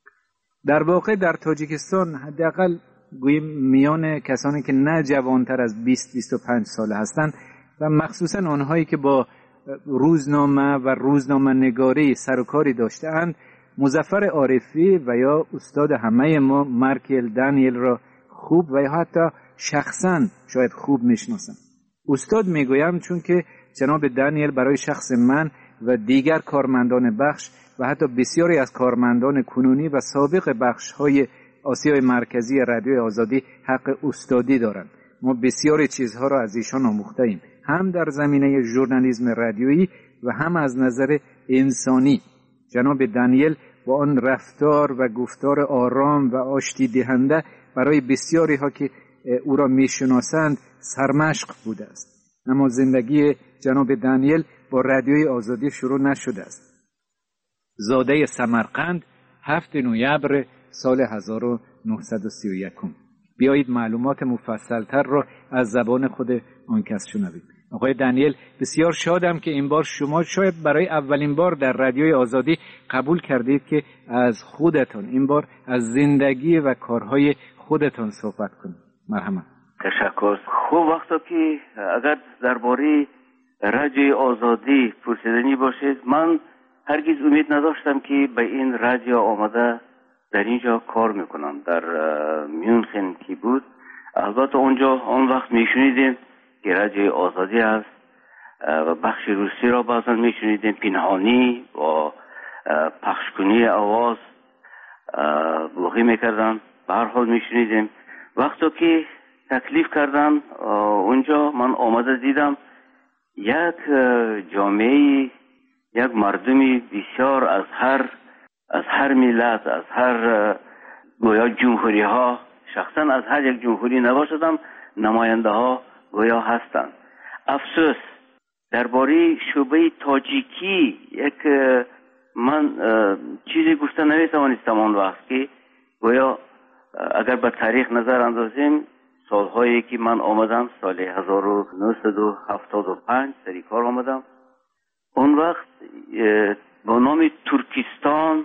در واقع در تاجیکستان حداقل گوییم میان کسانی که نه جوانتر از 20-25 ساله هستند و مخصوصا آنهایی که با روزنامه و روزنامه نگاری سر و کاری داشته‌اند مظفر عارفی و یا استاد همه ما مارکل دانیل را خوب و یا حتی شخصا شاید خوب میشناسند. استاد میگویم چون که جناب دانیل برای شخص من و دیگر کارمندان بخش و حتی بسیاری از کارمندان کنونی و سابق بخش‌های آسیای مرکزی رادیوی آزادی حق استادی دارند. ما بسیاری چیزها را از ایشان آموخته‌ایم، هم در زمینه ژورنالیسم رادیویی و هم از نظر انسانی. جناب دانیل با آن رفتار و گفتار آرام و آشتی دهنده برای بسیاری ها که او را میشناسند سرمشق بوده است. اما زندگی جناب دانیل با رادیوی آزادی شروع نشده است. زاده سمرقند 7 نوامبر سال 1931. بیایید معلومات مفصلتر را از زبان خود آن کس شنویم. آقای دانیل، بسیار شادم که این بار شما شاید برای اولین بار در رادیوی آزادی قبول کردید که از خودتان این بار از زندگی و کارهای خودتان صحبت کنید. مرحبا. تشکر. خوب وقتا که اگر درباره رادیوی آزادی پرسیدنی باشید، من هرگز امید نداشتم که به این رادیو آمده در اینجا کار میکنم. در میونخن که بود، البته اونجا اون وقت میشنیدیم که رادیوی آزادی است و بخش روسی را بعضا میشنیدیم پنهانی و پخشکنی آواز بلوغی میکردن. به هر حال میشنیدیم. وقتی که تکلیف کردن اونجا من آمده دیدم یک جامعه، یک مردمی بسیار از هر ملت، از هر گویا جمهوری ها، شخصا از هر یک جمهوری نباشدم، نماینده ها گویا هستند. افسوس درباره شعبه تاجیکی یک من چیزی گفته نمیتوانستم آن وقت که گویا اگر به تاریخ نظر اندازیم سالهایی که من آمدم سال 1975 سری کار آمدم، اون وقت با نام ترکستان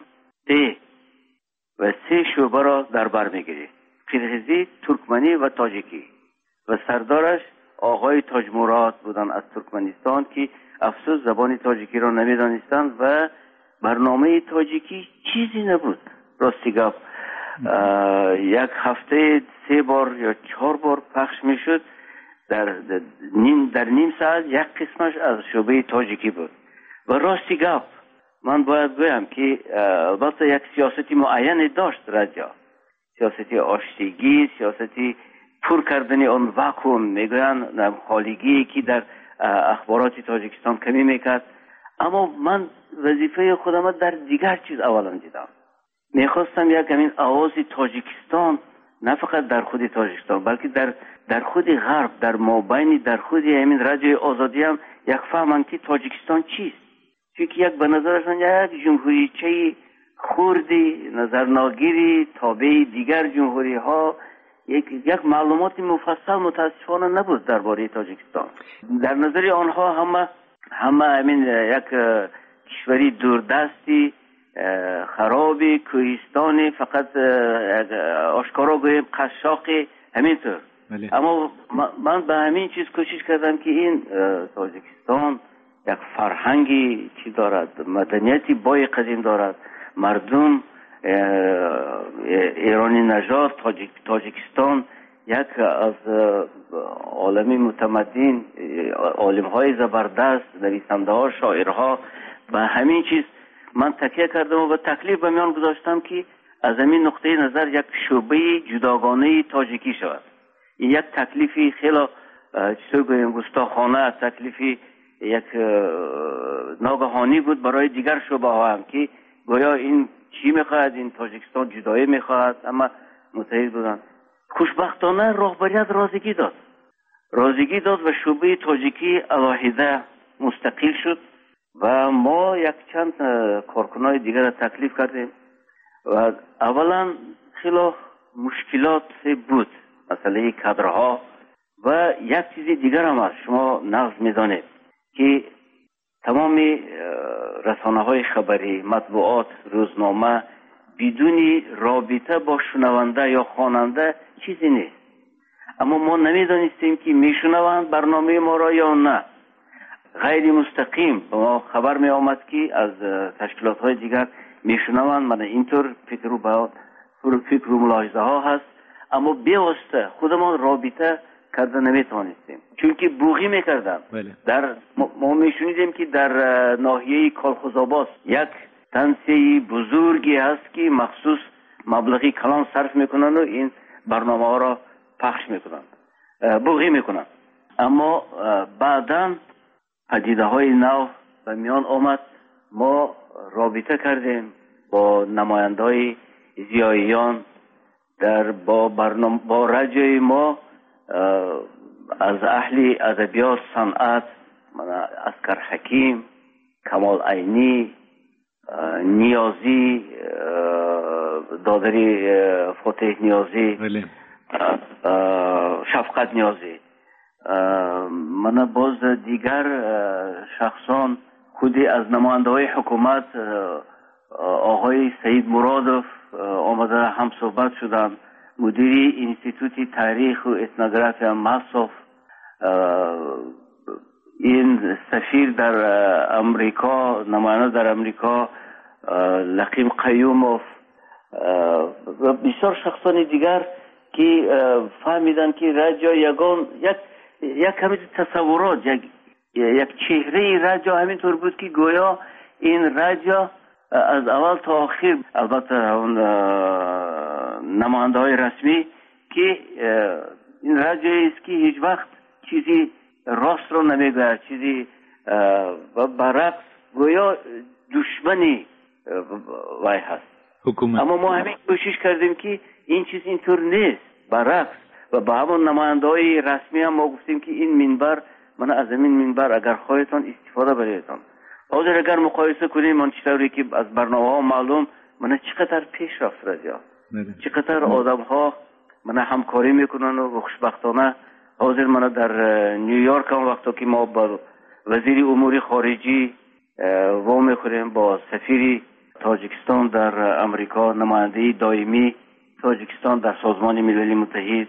و 3 شعبه را در بر میگیرید: قرغیزی، ترکمنی و تاجیکی و سردارش آقای تاج مراد بودن از ترکمنستان که افسوس زبان تاجیکی را نمیدانستند و برنامه تاجیکی چیزی نبود. راستی گفت یک هفته 3 بار یا 4 بار پخش میشد. در نیم ساعت یک قسمش از شعبه تاجیکی بود. و راستی گفت من باید بگویم که البته یک سیاستی معین داشت رادیو، سیاستی آشتیگی، سیاستی پر کردن آن واکوم، میگوین خالیگی که در اخبارات تاجیکستان کمی میکرد. اما من وظیفه خودم در دیگر چیز اولا دیدم. میخواستم یک همین آواز تاجیکستان نه فقط در خود تاجیکستان بلکه در خود غرب، در مابین در خود همین رادیوی آزادی هم یک فهمن که تاجیکستان چیست. چون یک به نظرشان یک جمهوریچه خوردی، نظرناگیری، تابع دیگر جمهوری ها، یک معلومات مفصل متاسفانه نبود درباره تاجیکستان. در نظر آنها همه همین یک کشوری دوردستی خرابی کوهستانی فقط آشکارا گوییم قشاقی همینطور. اما من به همین چیز کوشش کردم که این تاجیکستان یک فرهنگی چی دارد، مدنیتی بای قدیم دارد، مردم ایرانی نژاد تاجیکستان یک از عالمی متمدن، عالم های زبردست، نویسنده ها، شاعرها، به همین چیز من تکیه کردم و تکلیف به میان گذاشتم که از همین نقطه نظر یک شعبه جداگانه تاجیکی شود. این یک تکلیفی خیلی چطور گویم گستاخانه، تکلیفی یک ناگهانی بود برای دیگر شعبه ها هم که گویا این چی میخواهد، این تاجیکستان جدایی میخواهد، اما متحد بودن. خوشبختانه راهبریت رازیگی داد و شعبه تاجیکی علاهیده مستقل شد و ما یک چند کارکنای دیگر را تکلیف کردیم و اولا خیلی مشکلات بود، مسئله کادرها و یک چیز دیگر هم هست. شما نقض میدانید که تمام رسانه های خبری، مطبوعات، روزنامه بدون رابطه با شنونده یا خواننده چیزی نیست. اما ما نمیدانستیم که میشنوند برنامه ما را یا نه. غیر مستقیم به ما خبر می آمد که از تشکیلات های دیگر میشنوند. من اینطور فکر و ملاحظه ها هست، اما بیواسطه خودمان رابطه کرده نمیتوانستیم، چون که بوغی میکردن. در ما میشنیدیم که در ناحیه کالخوزآباد یک تنسیه بزرگی هست که مخصوص مبلغی کلان صرف میکنن و این برنامه ها را پخش میکنن، بوغی میکنن. اما بعداً پدیده های نو به میان آمد. ما رابطه کردیم با نماینده های زیاییان با رادیوی ما از اهل ادبیات، صنعت، اسکر حکیم، کمال عینی، نیازی، دادری فتح نیازی، شفقت نیازی، من باز دیگر شخصان خودی از نماینده های حکومت آقای سید مرادوف آمده هم صحبت شدن، مدیری انستیتوت تاریخ و اتنوگرافی مصرف، این سفیر در امریکا، نماینده در امریکا لقیم قیوموف و بسیار شخصان دیگر که فهمیدن که رادیو یک کمی تصورات، یک چهره رادیو همینطور بود که گویا این رادیو از اول تا آخر، البته اون نماینده های رسمی، که این رادیویی است که هیچ وقت چیزی راست رو نمیگه، چیزی و برعکس گویا دشمنی وای هست حکومت. اما ما همین کوشش کردیم که این چیز اینطور نیست، برعکس. و با همون نماینده های رسمی هم ما گفتیم که این منبر، من از این منبر اگر خواهیتان استفاده بریدتان، اگر مقایسه کنیم من چطوری که از برنامه ها معلوم من چقدر پیش رفت رادیو، چقدر آدم ها من همکاری میکنن و خوشبختانه حاضر من در نیویورک هم وقتا که ما با وزیر امور خارجی و میخوریم، با سفیر تاجیکستان در امریکا، نماینده دائمی تاجیکستان در سازمان ملل متحد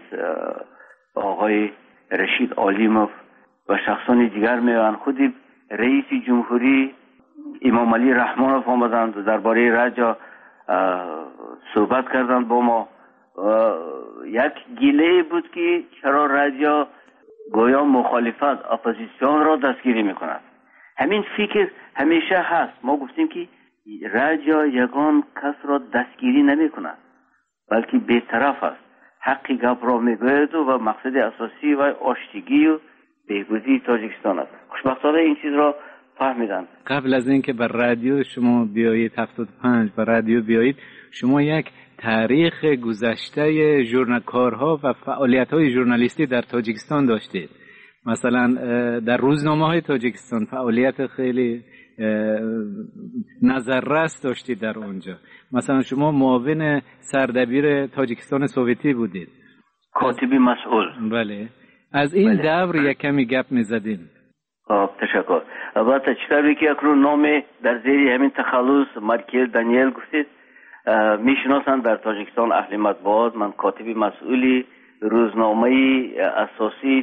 آقای رشید عالیموف و شخصان دیگر میان، خودی رئیس جمهوری امام علی رحمانوف آمدند و درباره رادیو صحبت کردند با ما. یک گله بود که چرا رادیو گویا مخالفت، اپوزیسیون را دستگیری میکند. همین فکر همیشه هست. ما گفتیم که رادیو یگان کس را دستگیری نمیکند، بلکه بی‌طرف است، حقی گپ را میگوید و مقصد اساسی و آشتگی و بهبودی تاجیکستان است. خوشبختانه این چیز را فهمیدند. قبل از اینکه بر رادیو شما بیایید 75 بر رادیو بیایید، شما یک تاریخ گذشته کارها و فعالیت‌های ژورنالیستی در تاجیکستان داشتید. مثلا در روزنامه‌های تاجیکستان فعالیت خیلی نظررس داشتید در اونجا. مثلا شما معاون سردبیر تاجیکستان سوویتی بودید، کاتبی مسئول. بله. از این دور یک کمی گپ می‌زدیم. تشکر. البته چطوری که اکنون نام در زیر همین تخلص مایکل دانیل گفتید میشناسند در تاجیکستان اهل مطبوعات. من کاتب مسئولی روزنامه اساسی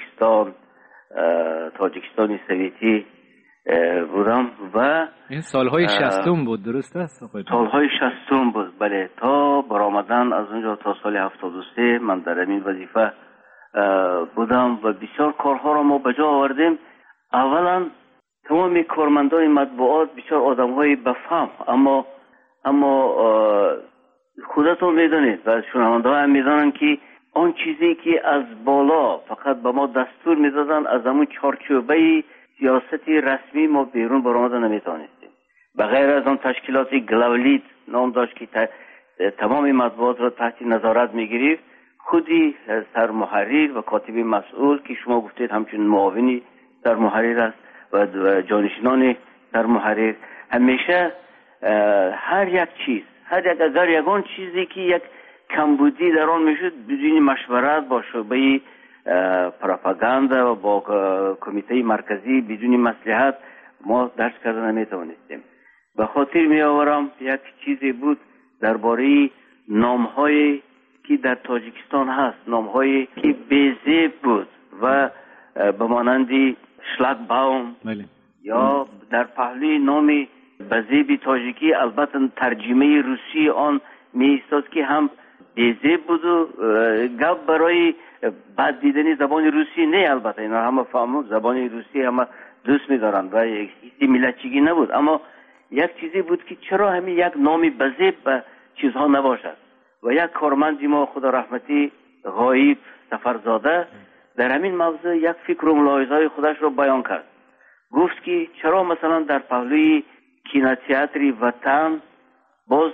تاجیکستانی سویتی بودم و این سالهای 60 بود، درست است؟ سالهای 60 بود، بله. تا برآمدن از اونجا تا سال 73 من در این وظیفه بودم و بسیار کارها را ما به جا آوردیم. اولا تمام کارمندان مطبوعات بسیار آدم‌های بفهم، اما خودتون میدونید و شنونده‌ها هم میدونن که آن چیزی که از بالا فقط به ما دستور میدادن از همون چارچوبه سیاستی رسمی ما بیرون برآمدن نمیتونستیم. بغیر از آن تشکیلات گلاولید نام داشت که تمام مطبوعات را تحت نظارت میگیرید، خودی سرمحرر و کاتب مسئول که شما گفتید همچنین معاونی سرمحرر است و جانشینان سرمحرر همیشه هر یک چیز، اگر یگان چیزی که یک کمبودی در آن میشد بدون مشورت با شعبه پروپاگاندا و با کمیته مرکزی بدون مصلحت ما درس کردن نمیتوانستیم. به خاطر می آورم یک چیزی بود درباره نام‌هایی که در تاجیکستان هست، نام‌هایی که بی‌زیب بود و به مانند شلاگباوم یا در پهلوی نام بزیب تاجیکی البته ترجمه روسی آن می ایستاد که هم بی‌زیب بود و گپ برای بد دیدن زبان روسی نه. البته اینا همه فهمون زبان روسی همه دوست می‌دارند و هیچ ملتچگی نبود، اما یک چیزی بود که چرا همین یک نام بزیب به چیزها نباشد. و یک کارمندی ما خدا رحمتی غایب سفرزاده در همین موضوع یک فکر و ملاحظه‌های خودش رو بیان کرد. گفت که چرا مثلا در پهلوی کینوتئاتر وطن باز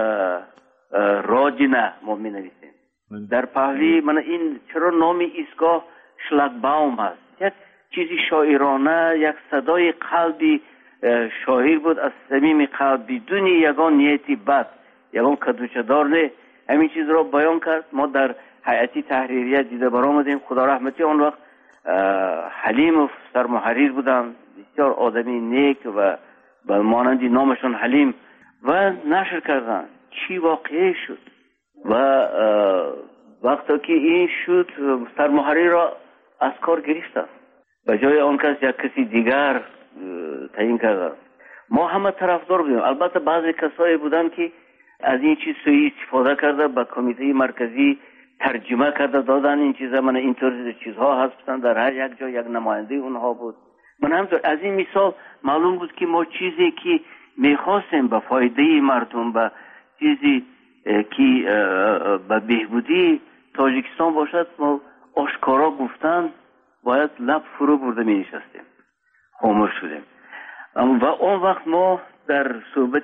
راجنه ما می نویسیم، در پهلوی من این چرا نام ایستگاه شلاگباوم هست. یک چیزی شاعرانه، یک صدای قلبی شاعر بود از صمیم قلب بدون یگان نیتی بد، یگان کدوچه‌دار نه. همین چیز را بیان کرد. ما در هیئت تحریریه دیده برآمدیم. خدا رحمتی آن وقت حلیم و سرمحرر بودن، بسیار آدمی نیک و به مانندی نامشون حلیم و نشر کردن. چی واقعی شد و وقتی که این شد سرمحرر را از کار گرفتن، به جای آن کس یک کسی دیگر تعیین کردن. ما همه طرفدار بودیم. البته بعضی کسایی بودن که از این چیز سوی استفاده کرده به کمیته مرکزی ترجمه کرده دادن این چیزا. من اینطور چیزها هستن در هر یک جا یک نماینده اونها بود. من همطور از این مثال معلوم بود که ما چیزی که میخواستیم به فایده مردم، به چیزی که به بهبودی تاجیکستان باشد، ما آشکارا گفتن باید لب فرو برده می نشستیم، خاموش شدیم. و اون وقت ما در صحبت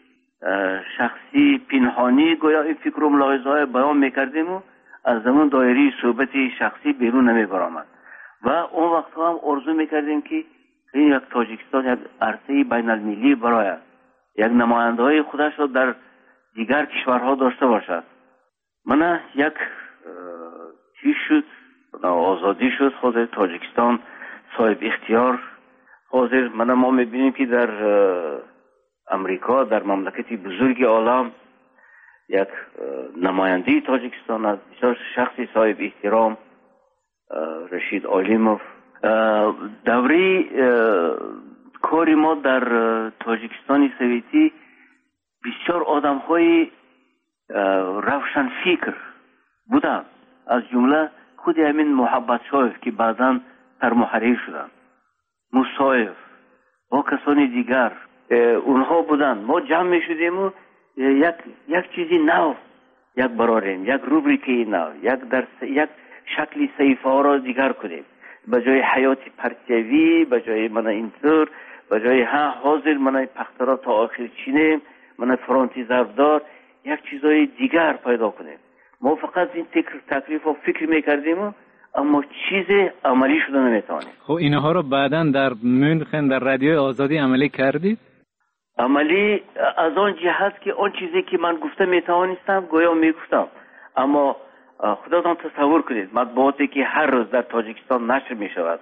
شخصی پنهانی گویا این فکر و ملاحظه های بیان میکردیم و از زمان دایره صحبت شخصی بیرون نمی برآمد. و اون وقت هم آرزو میکردیم که این یک تاجیکستان یک عرصه بین المللی برای یک نماینده های خودش را در دیگر کشورها داشته باشد. من یک چیز شد، آزادی شد، خود تاجیکستان صاحب اختیار حاضر. ما میبینیم که در امریکا، در مملکتی بزرگ عالم، یک نماینده تاجیکستان از بسیار شخصی صاحب احترام رشید آلیموف. دوره کاری ما در تاجیکستان سویتی بسیار آدم های روشن فکر بودن، از جمله خود همین محبت شایف که بعداً سرمحرر شدن، مصایف با کسانی دیگر اونها بودن. ما جمع می شدیم و یک چیزی نو یک براریم، یک روبریکی نو، یک شکلی صحیفه ها را دیگر کنیم. به جای حیات پرتیوی، به جای من اینطور، به جای حاضر من پخترا تا آخر چینیم، من فرانتی ضربدار، یک چیزای دیگر پیدا کنیم. ما فقط این تکلیف و فکر میکردیم اما چیز عملی شده نمیتوانیم. خب اینها رو بعداً در مونخن در رادیوی آزادی عملی کردید؟ عملی از آن جهت که آن چیزی که من گفته میتوانستم گویا میگفتم. اما خداتان تصور کنید مطبوعاتی که هر روز در تاجیکستان نشر میشود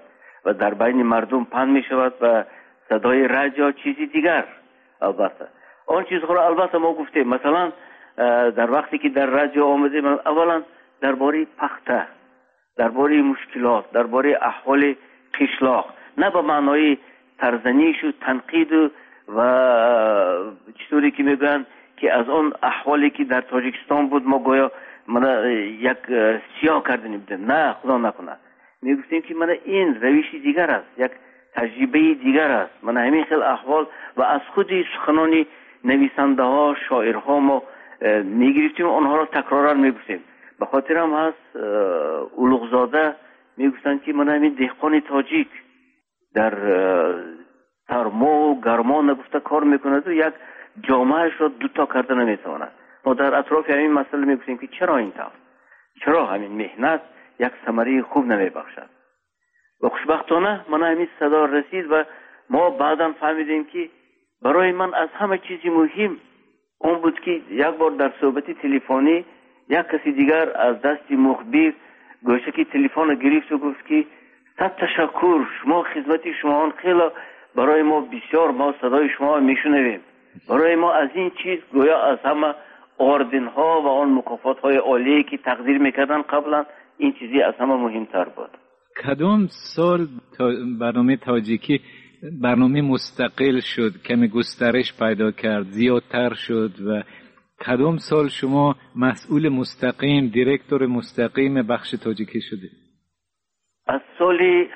و در بین مردم پخش می شود و صدای رج یا چیزی دیگر. البته آن چیزها را البته ما گفتیم، مثلا در وقتی که در رادیو آمدیم اولا درباره پخته، درباره مشکلات، درباره احوال قشلاق، نه به معنای ترزنیش و تنقید و چطوری که میگن که از اون احوالی که در تاجیکستان بود ما گویا من یک سیاه کردنیم بودیم، نه خدا نکنه. میگفتیم که من این روشی دیگر است، یک تجربه دیگر است. من همین خیلی احوال و از خود سخنانی نویسنده ها، شاعرها ما میگرفتیم، آنها را تکرارا میگفتیم. به خاطر هم هست اولوغزاده میگفتن که من همین دهقان تاجیک در سرما و گرما نگفته کار میکنه و یک جامعهش را دوتا کرده نمیتواند. ما در اطراف همین مسئله میگفتیم که چرا این طور، چرا همین مهنت یک ثمره خوب نمیبخشد. و خوشبختانه من همین صدا رسید و ما بعدا فهمیدیم که برای من از همه چیزی مهم اون بود که یک بار در صحبت تلفنی یک کسی دیگر از دست مخبر گوشه که تلفن گرفت و گفت که صد تشکر، شما خدمت شما خیلی برای ما بسیار، ما صدای شما میشنویم. برای ما از این چیز گویا از همه آردن ها و آن مکافات های عالی که تقدیر میکردن قبلا این چیزی از همه مهمتر بود. کدام سال برنامه تاجیکی برنامه مستقل شد، کمی گسترش پیدا کرد، زیادتر شد و کدام سال شما مسئول مستقیم، دیرکتور مستقیم بخش تاجیکی شده؟ از سال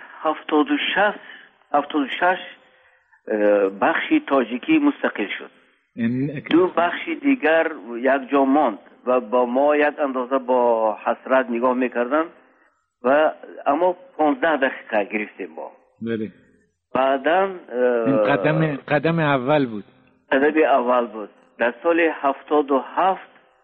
76 بخشی تاجیکی مستقل شد. دو بخش دیگر یک جا ماند و با ما یک اندازه با حسرت نگاه میکردن و اما 15 دقیقه گرفتیم ما. بله. بعداً قدم اول بود. قدم اول بود. در سال 77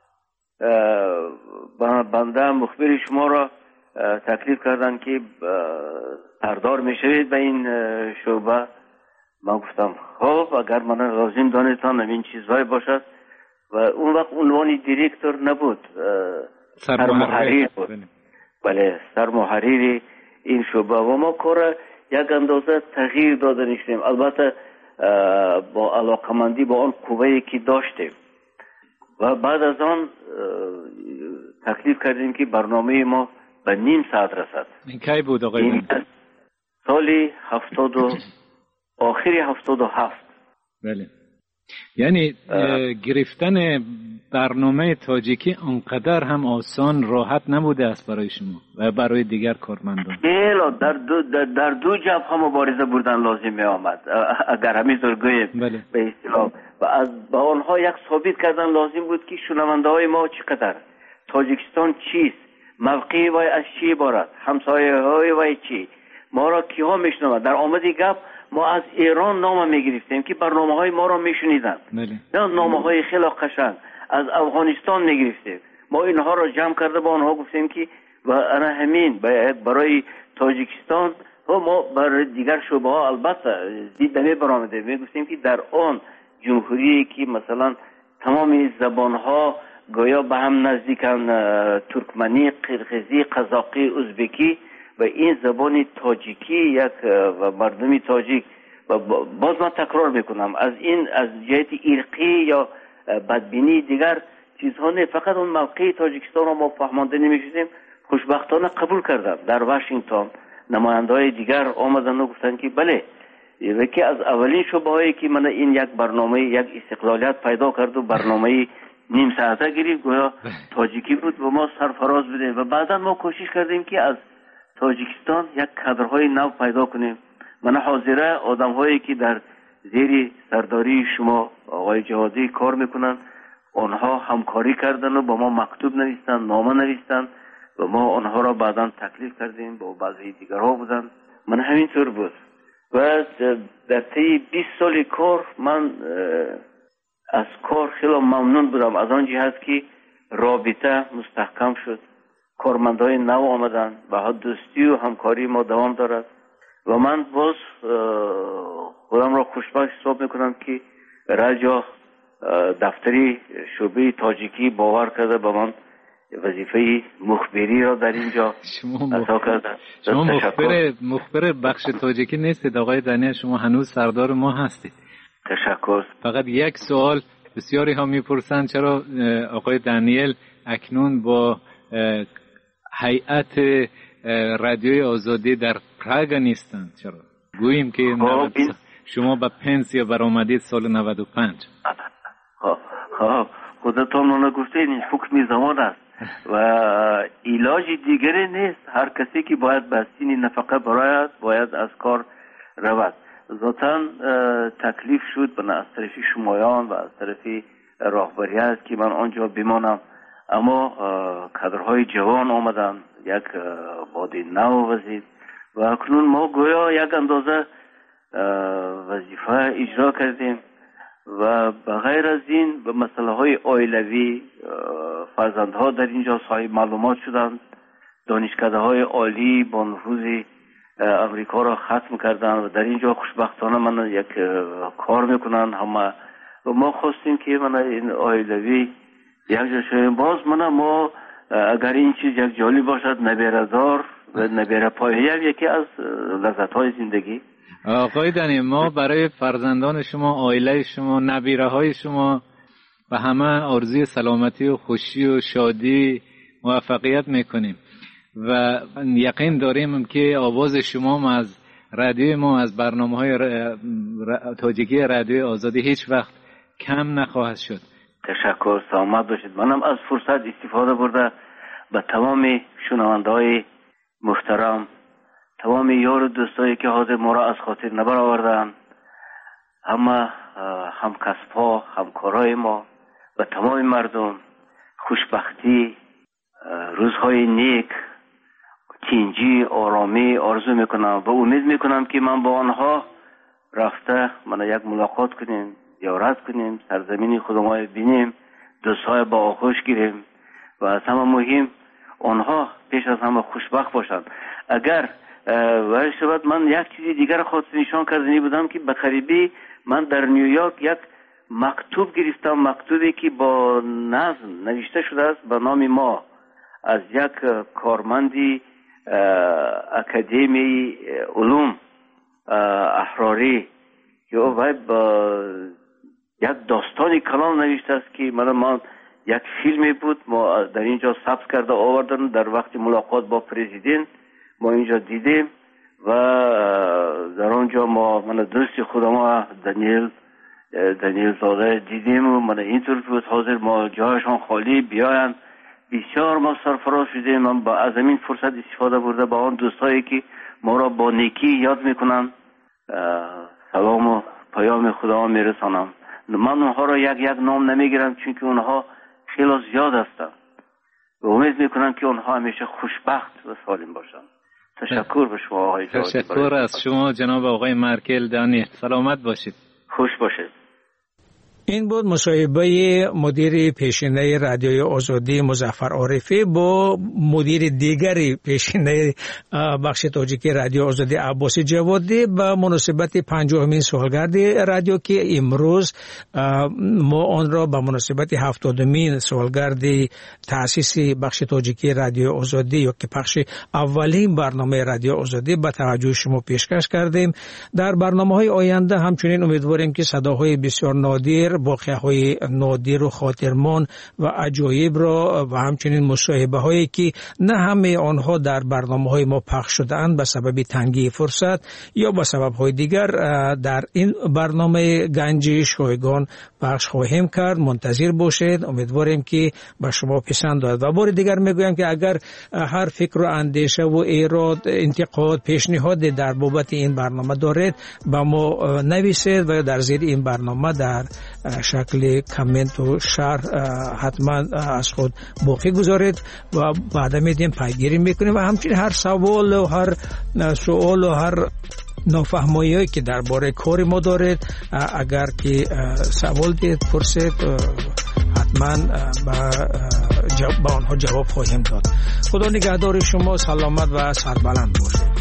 بنده مخبر شما را تکلیف کردن که سردار میشوید به این شعبه. من گفتم خب اگر من لازم دانستان این چیزهای باشد و اون وقت عنوان دیرکتور نبود، سرمحریر بود. بله، سرمحریر این شعبه و ما کار یک اندازه تغییر داده نشدیم، البته با علاقمندی با آن قوه‌ای که داشتیم و بعد از آن تکلیف کردیم که برنامه ما به نیم ساعت رسد. این کی بود آقای؟ سال آخری 77. بله. یعنی گرفتن برنامه تاجیکی انقدر هم آسان راحت نبوده است برای شما و برای دیگر کارمندان. در دو جبهه مبارزه بردن لازم می آمد اگر همینطور گوییم. بله. به اصطلاح و با آنها یک ثابت کردن لازم بود که شنونده های ما چقدر، تاجیکستان چیست، موقعی وای از چی عبارت، همسایه های وای چی، ما را کیها میشنوند. در آمدی گپ ما از ایران نام میگرفتیم که برنامه های ما را میشنیدند. بله. نه نامه های خیلی قشنگ از افغانستان میگرفتیم. ما اینها را جمع کرده با آنها گفتیم که و انا همین برای تاجیکستان و ما برای دیگر شعبه ها البته دید نمی برآمده. میگفتیم که در آن جمهوری که مثلا تمام زبان ها گویا به هم نزدیکن، ترکمنی، قرقیزی، قزاقی، ازبکی و این زبان تاجیکی یک و مردمی تاجیک و باز من تکرار میکنم از این از جهت ارقی یا بدبینی دیگر چیزها نه، فقط اون موقع تاجیکستان رو ما فهمانده نمیشدیم. خوشبختانه قبول کردم. در واشنگتن نماینده‌های دیگر آمدن و گفتن که بله، یکی از اولین شعبه هایی که من این یک برنامه یک استقلالیت پیدا کرد و برنامه نیم ساعته گرفت گویا تاجیکی بود و ما سرفراز بودیم و بعدا ما کوشش کردیم که از تاجیکستان یک کادرهای نو پیدا کنیم. من حاضره آدم هایی که در زیر سرداری شما آقای جهادی کار میکنن آنها همکاری کردن و با ما مکتوب نوشتن، نامه نوشتن و ما آنها را بعدا تکلیف کردیم با بعضی دیگرها بودن. من همینطور بود و در طی 20 سال کار من از کار خیلی ممنون بودم از آن جهت که رابطه مستحکم شد، کارمندای نو آمدن و دوستی و همکاری ما دوام دارد و من باز خودم را خوشبخت حساب میکنم که رجا دفتری شعبه تاجیکی باور کرده به من وظیفه مخبری را در اینجا ادا کردم. شما مخبر بخش تاجیکی نیستید آقای دانیل، شما هنوز سردار ما هستید. تشکر. فقط یک سوال بسیاری ها میپرسند چرا آقای دانیل اکنون با هیئت رادیوی آزادی در پراگ نیستند؟ چرا گوییم که شما به پنسیا برآمدید سال 95. خودتون اونو گفته این حکم زمان است و علاج دیگری نیست. هر کسی که باید به سین نفقه برآید باید از کار رود. ذاتاً تکلیف شد از طرف شمایان و از طرف راهبریت که من آنجا بمانم، اما کادرهای جوان آمدن، یک باد نو وزید و اکنون ما گویا یک اندازه وظیفه اجرا کردیم و بغیر از این به مسئله های عائلوی فرزندها در اینجا صاحب معلومات شدند. دانشکده های عالی با نفوذ امریکا را ختم کردن و در اینجا خوشبختانه من یک کار میکنن همه و ما خواستیم که من این عائلوی یک جا شویم. باز ما اگر این چیز یک جالب باشد نبیردار و نبیر پایه یکی از لذت های زندگی. آقای دنی، ما برای فرزندان شما، عائله شما، نبیره های شما و همه آرزوی سلامتی و خوشی و شادی موفقیت میکنیم و یقین داریم که آواز شما از رادیو ما، از برنامه های تاجیکی رادیو آزادی هیچ وقت کم نخواهد شد. تشکر، سلامت باشید. منم از فرصت استفاده برده به تمام شنونده های محترم، تمام یار و دوستایی که حاضر ما را از خاطر نبرآوردند، همه همکسب‌ها، همکارای ما و تمام مردم خوشبختی، روزهای نیک، تینجی، آرامی آرزو میکنم و امید میکنم که من با آنها رفته من یک ملاقات کنیم، زیارت کنیم، سرزمین خودمان بینیم، دوستای با آغوش گیریم و از همه مهم آنها پیش از همه خوشبخت باشند. اگر و شاید من یک چیزی دیگر خواست نشان کردنی بودم که به قریبی من در نیویورک یک مکتوب گرفتم، مکتوبی که با نظم نوشته شده است به نام ما از یک کارمندی اکادمی علوم احراری که او با یک داستانی کلام نوشته است که من یک فیلمی بود ما در اینجا ثبت کرده آوردن. در وقت ملاقات با پرزیدنت ما اینجا دیدیم و در آنجا من دوست خودم دانیل زاده دیدیم و من اینطور بود حاضر ما جایشان خالی بیاین. بسیار ما سرفراز شدیم. من با از این فرصت استفاده برده با آن دوستایی که ما را با نیکی یاد میکنن سلام و پیام خدا میرسانم. من اونها را یک نام نمیگیرم چون که اونها خیلی زیاد هستند و امید میکنم که اونها همیشه خوشبخت و سالم باشند. تشکر به شما آقای جوادی. تشکر از شما جناب آقای مارکل دانیل. سلامت باشید. خوش باشید. این بود مصاحبه مدیر پیشینه رادیوی آزادی مظفر عارفی با مدیر دیگری پیشینه بخش تاجیکی رادیو آزادی عباس جوادی به مناسبت 50مین سالگرد رادیو که امروز ما آن را به مناسبت 70مین سالگرد تأسیس بخش تاجیکی رادیو آزادی یا که پخش اولین برنامه رادیو آزادی به توجه شما پیشکش کردیم. در برنامه‌های آینده همچنین امیدواریم که صداهای بسیار نادر، واقعه‌های نادر و خاطرمان و عجایب را و همچنین مصاحبه هایی که نه همه آنها در برنامه‌های ما پخش شده‌اند به سبب تنگی فرصت یا به سبب‌های دیگر در این برنامه گنجش شایگان پخش خواهیم کرد. منتظر باشید. امیدواریم که به شما پسند آید. و بار دیگر میگویم که اگر هر فکر و اندیشه و ایراد، انتقاد، پیشنهاد در بابت این برنامه دارید با ما نویسید و در زیر این برنامه در شکل کامنت و شرح حتما از خود باقی گذارید و بعدا میدیم پیگیری میکنیم و همچنین هر سوال و هر سوال و هر نافهمایی که درباره کار ما دارید اگر که سوال دید پرسید حتما با آنها جواب خواهیم داد. خدا نگهدار شما. سلامت و سربلند باشید.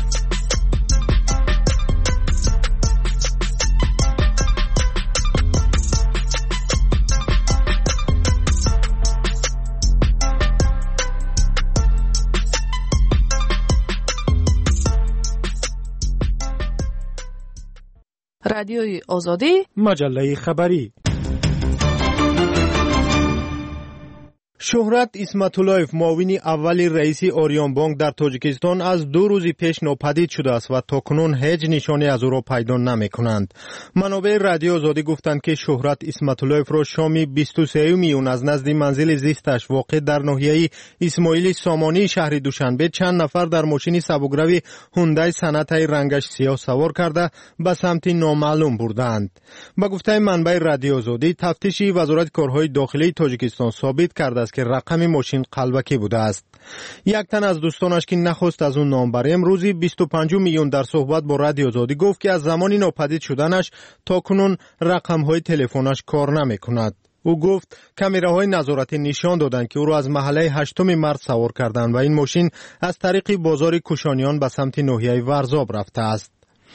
رادیوی آزادی، مجله خبری. شهرت اسمت‌اللهیف معاون اول رئیس اوریون بانک در تاجیکستان از 2 روز پیش ناپدید شده است و تاکنون هیچ نشانی از او را پیدا نمی‌کنند. منابع رادیو آزادی گفتند که شهرت اسمت‌اللهیف را شام 23 میون از نزد منزل زیستش واقع در ناحیه اسماعیل سامانی شهر دوشنبه چند نفر در ماشین سبکروی هوندای صنعتی رنگش سیاه سوار کرده به سمت نامعلوم بردند. با گفته منبع رادیو آزادی، تفتیش وزارت کارهای داخلی تاجیکستان ثابت کرده است که رقم ماشین قلبکی بوده است. یک تن از دوستانش که نخواست از اون نام بریم روزی 25 میلیون در صحبت با رادیو آزادی گفت که از زمانی ناپدید شدنش تا کنون رقم‌های تلفنش کار نمی‌کند. او گفت کامراهای نظارتی نشان دادند که او را از محله 8 مارس سوار کردند و این ماشین از طریق بازار کوشانیان به سمت ناحیه ورزاب رفته است.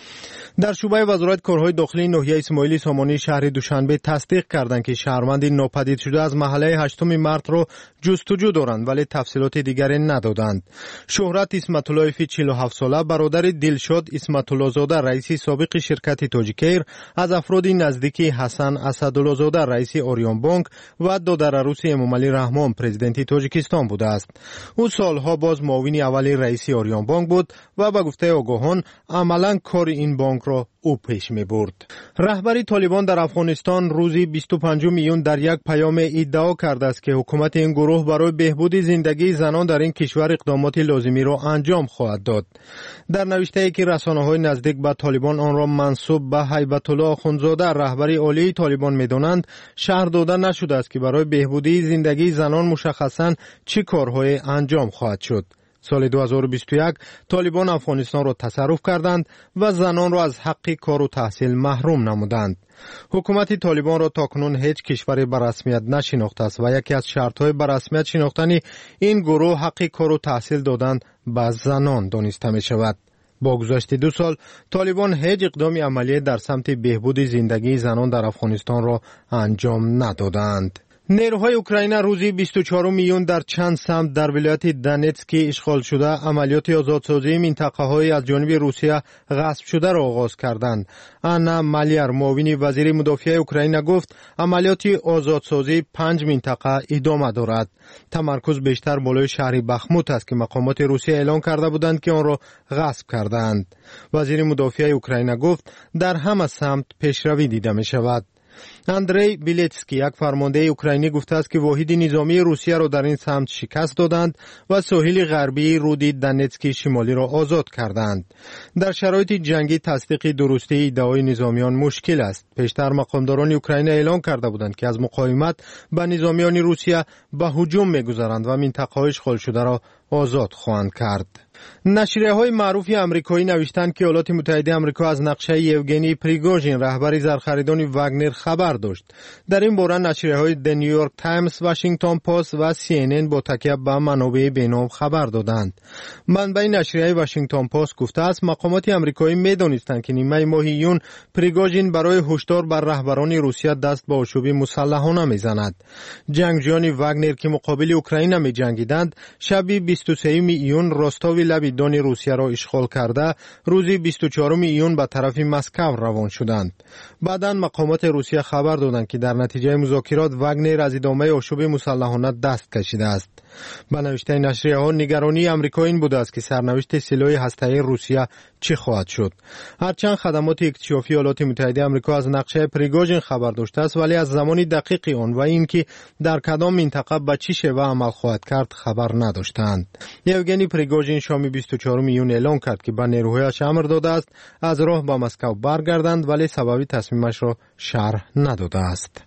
در شعبه وزارت کارهای داخلی ناحیه اسماعیل سامانی شهر دوشنبه تصدیق کردند که شهروند ناپدید شده از محله 8 مارس را جستجو دارند ولی تفصیلات دیگری ندادند. شهرت اسمت‌اللهیف 47 ساله برادر دلشاد اسمت‌الله زاده رئیس سابق شرکت تاجیکیر از افراد نزدیکی حسن اسدالله زاده رئیس اوریون بانک و دادر عروس امامعلی رحمان پرزیدنت تاجیکستان بوده است. او سالها باز معاون اول رئیس اوریون بانک بود و به گفته آگاهان عملاً کار این بانک را او پیش می برد. رهبری طالبان در افغانستان روزی 25 میلیون در یک پیام ادعا کرده است که حکومت این گروه برای بهبود زندگی زنان در این کشور اقدامات لازمی را انجام خواهد داد. در نوشته‌ای که رسانه‌های نزدیک به طالبان آن را منسوب به هیبت الله آخوندزاده رهبری عالی طالبان می‌دانند، شرح داده نشده است که برای بهبودی زندگی زنان مشخصاً چه کارهای انجام خواهد شد. سال 2021 طالبان افغانستان را تصرف کردند و زنان را از حق کار و تحصیل محروم نمودند. حکومت طالبان را تاکنون هیچ کشوری به رسمیت نشناخته است و یکی از شرط‌های به رسمیت شناختن این گروه حق کار و تحصیل دادن به زنان دانسته می شود. با گذشت 2 سال طالبان هیچ اقدامی عملی در سمت بهبود زندگی زنان در افغانستان را انجام ندادند. نیروهای اوکراین روزی 24 میلیون در چند سمت در ولایت دونتسک اشغال شده عملیات آزادسازی منطقه‌های از جانب روسیه غصب شده را آغاز کردند. آنا مالیر معاون وزیر مدافع اوکراین گفت عملیات آزادسازی 5 منطقه ادامه دارد. تمرکز بیشتر بالای شهر بخموت است که مقامات روسیه اعلام کرده بودند که آن را غصب کردند. وزیر مدافع اوکراین گفت در همه سمت پیشروی دیده می شود. اندری بیلیتسکی یک فرمانده اوکراینی گفته است که واحد نظامی روسیه را در این سمت شکست دادند و ساحل غربی رود دونتسک شمالی را آزاد کردند. در شرایط جنگی تصدیق درستی ادعای نظامیان مشکل است. پیشتر مقامداران اوکراین اعلام کرده بودند که از مقاومت به نظامیان روسیه به هجوم می‌گذرند و منطقه‌های اشغال شده را آزاد خواهند کرد. نشریه‌های معروف آمریکایی نوشتند که ایالات متحده آمریکا از نقشه یوگنی پریگوژین رهبر زرخریدان واگنر خبر داشت. در این باره نشریه‌های د نیویورک تایمز، واشنگتن پست و CNN با تکیه به منابع بین‌المللی خبر دادند. منبع نشریه واشنگتن پست گفته است مقامات آمریکایی می‌دانستند که نیمه ماه ایون پریگوژین برای هشدار بر رهبران روسیه دست به آشوب مسلحانه می‌زند. جنگجویان واگنر که مقابل اوکراین می‌جنگیدند شب 23 ایون راستاوی لب دون روسیه را اشغال کرده روزی 24 ایون به طرف مسکو روان شدند. بعداً مقامات روسیه خبر دادند که در نتیجه مذاکرات واگنر از ادامه آشوب مسلحانه دست کشیده است. به نوشته نشریه‌ها نگرانی آمریکا این بوده است که سرنوشت سلاح هسته‌ای روسیه چه خواهد شد. هرچند خدمات اکتشافی ایالات متحده آمریکا از نقشه پریگوژین خبر داشته است ولی از زمان دقیق آن و اینکه در کدام منطقه به چه شیوه عمل خواهد کرد خبر نداشتند. یوگنی پریگوژین شام 24 ایون اعلام کرد که به نیروهایش امر داده است از راه به مسکو برگردند ولی سبب تصمیمش را شرح نداده است.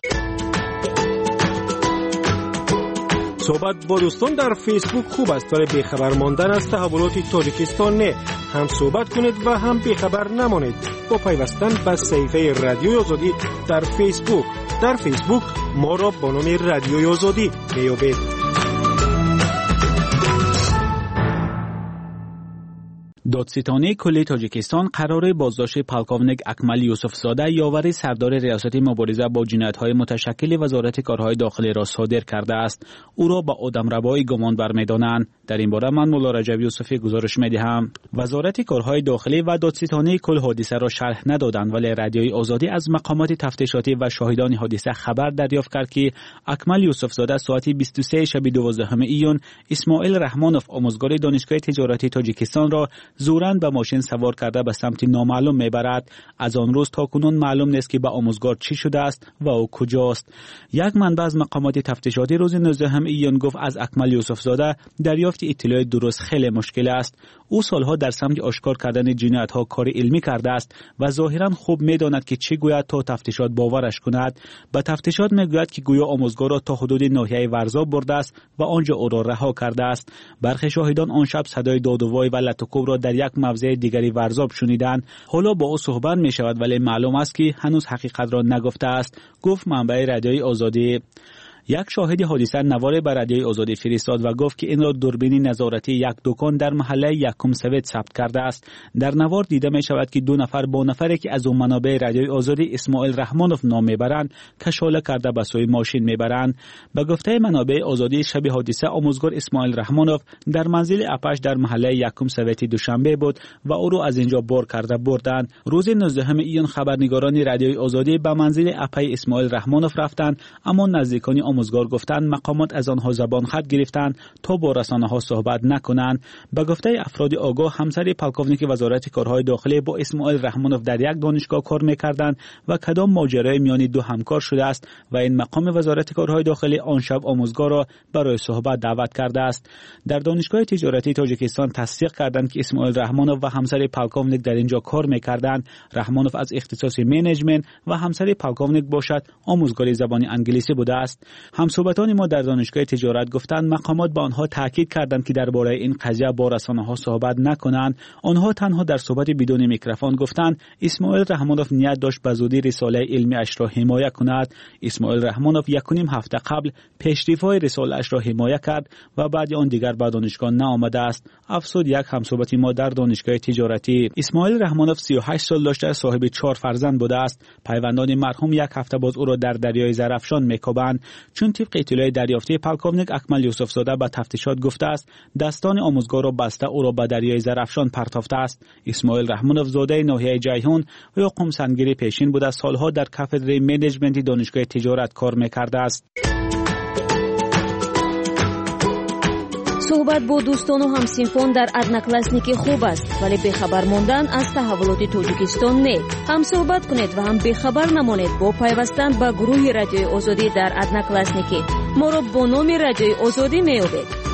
صحبت با دوستان در فیسبوک خوب است ولی بیخبر ماندن از تحولات تاجیکستان نه. هم صحبت کنید و هم بیخبر نمانید با پیوستن به صفحه رادیوی آزادی در فیسبوک. در فیسبوک ما را با نام رادیوی آزادی میابید. دادستانی کل تاجیکستان قرار بازداشت پالکونیک اکمل یوسفزاده یاور سردار ریاست مبارزه با جنایت‌های متشکل وزارت کارهای داخلی را صادر کرده است. او را با آدمربایی گمان برمی‌دارند. در این باره من مولا رجب یوسفی گزارش می‌دهم. وزارت کارهای داخلی و دادستانی کل حادثه را شرح ندادند، ولی رادیوی آزادی از مقامات تفتیشاتی و شاهدان حادثه خبر دریافت کرد که اکمل یوسفزاده ساعت 23 شب 12 ایون اسماعیل رحمانوف آموزگار دانشگاه تجارتی تاجیکستان را زوراً به ماشین سوار کرده به سمت نامعلوم میبرد. از آن روز تا کنون معلوم نیست که به آموزگار چی شده است و او کجاست. یک منبع از مقامات تفتیشاتی روز 19 ایون گفت از اکمل یوسفزاده دریافت اطلاع درست خیلی مشکل است. او سالها در سمت آشکار کردن جنایت‌ها کار علمی کرده است و ظاهراً خوب می‌داند که چی گوید تا تفتیشات باورش کند. به تفتیشات میگوید که گویا آموزگار را تا حدود ناحیه ورزاب برده است و آنجا او را رها کرده است. برخی شاهدان آن شب صدای داد و وای و لطوکوب را در یک موضع دیگری ورزاب شنیدند. حالا با او صحبت می شود ولی معلوم است که هنوز حقیقت را نگفته است، گفت منبع رادیوی آزادی. یک شاهد حادثه نوار به رادیوی آزادی فرستاد و گفت که این را دوربین نظارتی یک دکان در محله یکم سوید ثبت کرده است. در نوار دیده می شود که دو نفر با نفری که از اون منابع رادیوی آزادی اسماعیل رحمانوف نام میبرند کشاله کرده به سوی ماشین میبرند. به گفته منابع آزادی شب حادثه آموزگار اسماعیل رحمانوف در منزل اپش در محله یکم سوید دوشنبه بود و او را از اینجا بار کرده بردند. روز 19 ایون خبرنگاران رادیوی آزادی به منزل اپی اسماعیل رحمانوف رفتند، اما نزدیکان آموزگار گفتند مقامات از آنها زبان خط گرفتند تا با رسانه‌ها صحبت نکنند. به گفته افراد آگاه همسر پالکونیک وزارت کارهای داخلی با اسماعیل رحمانوف در یک دانشگاه کار می‌کردند و کدام ماجرای میان دو همکار شده است و این مقام وزارت کارهای داخلی آن شب آموزگار را برای صحبت دعوت کرده است. در دانشگاه تجارتی تاجیکستان تصدیق کردند که اسماعیل رحمانوف و همسر پالکونیک در اینجا کار می‌کردند. رحمانوف از اختصاص منیجمنت و همسر پالکونیک باشد آموزگار زبان انگلیسی بوده است. همصحبتان ما در دانشگاه تجارت گفتند مقامات به آنها تاکید کردند که درباره این قضیه با رسانه‌ها صحبت نکنند. آنها تنها در صحبت بدون میکروفون گفتند اسماعیل رحمانوف نیت داشت به زودی رساله علمی اش را حمایت کند. اسماعیل رحمانوف 1.5 هفته قبل پیشرفت رساله اش را حمایت کرد و بعد آن دیگر به دانشگاه نآمده است، افزود یک همصحبت ما در دانشگاه تجارتی. اسماعیل رحمانوف 38 سال داشته، صاحب 4 فرزند بوده است. پیوندان مرحوم یک هفته باز او را در دریای زرافشان میکوبند. چون طبق اطلاع دریافتی پالکونیک اکمل یوسفزاده به تفتیشات گفته است دستان آموزگار را بسته او را به دریای زرافشان پرتافته است. اسماعیل رحمانوف زاده ناحیه جیهون و یا قمسنگیری پیشین بوده، سالها در کافدره منیجمنت دانشگاه تجارت کار میکرده است. صحبت با دوستان و همسینفون در ادناکلاسنیکی خوب است، ولی بخبر ماندن از تحولات تاجیکستان نه. هم صحبت کنید و هم بخبر نمانید با پیوستن به گروه رادیوی آزادی در ادناکلاسنیکی. ما را با نام رادیوی آزادی میابید.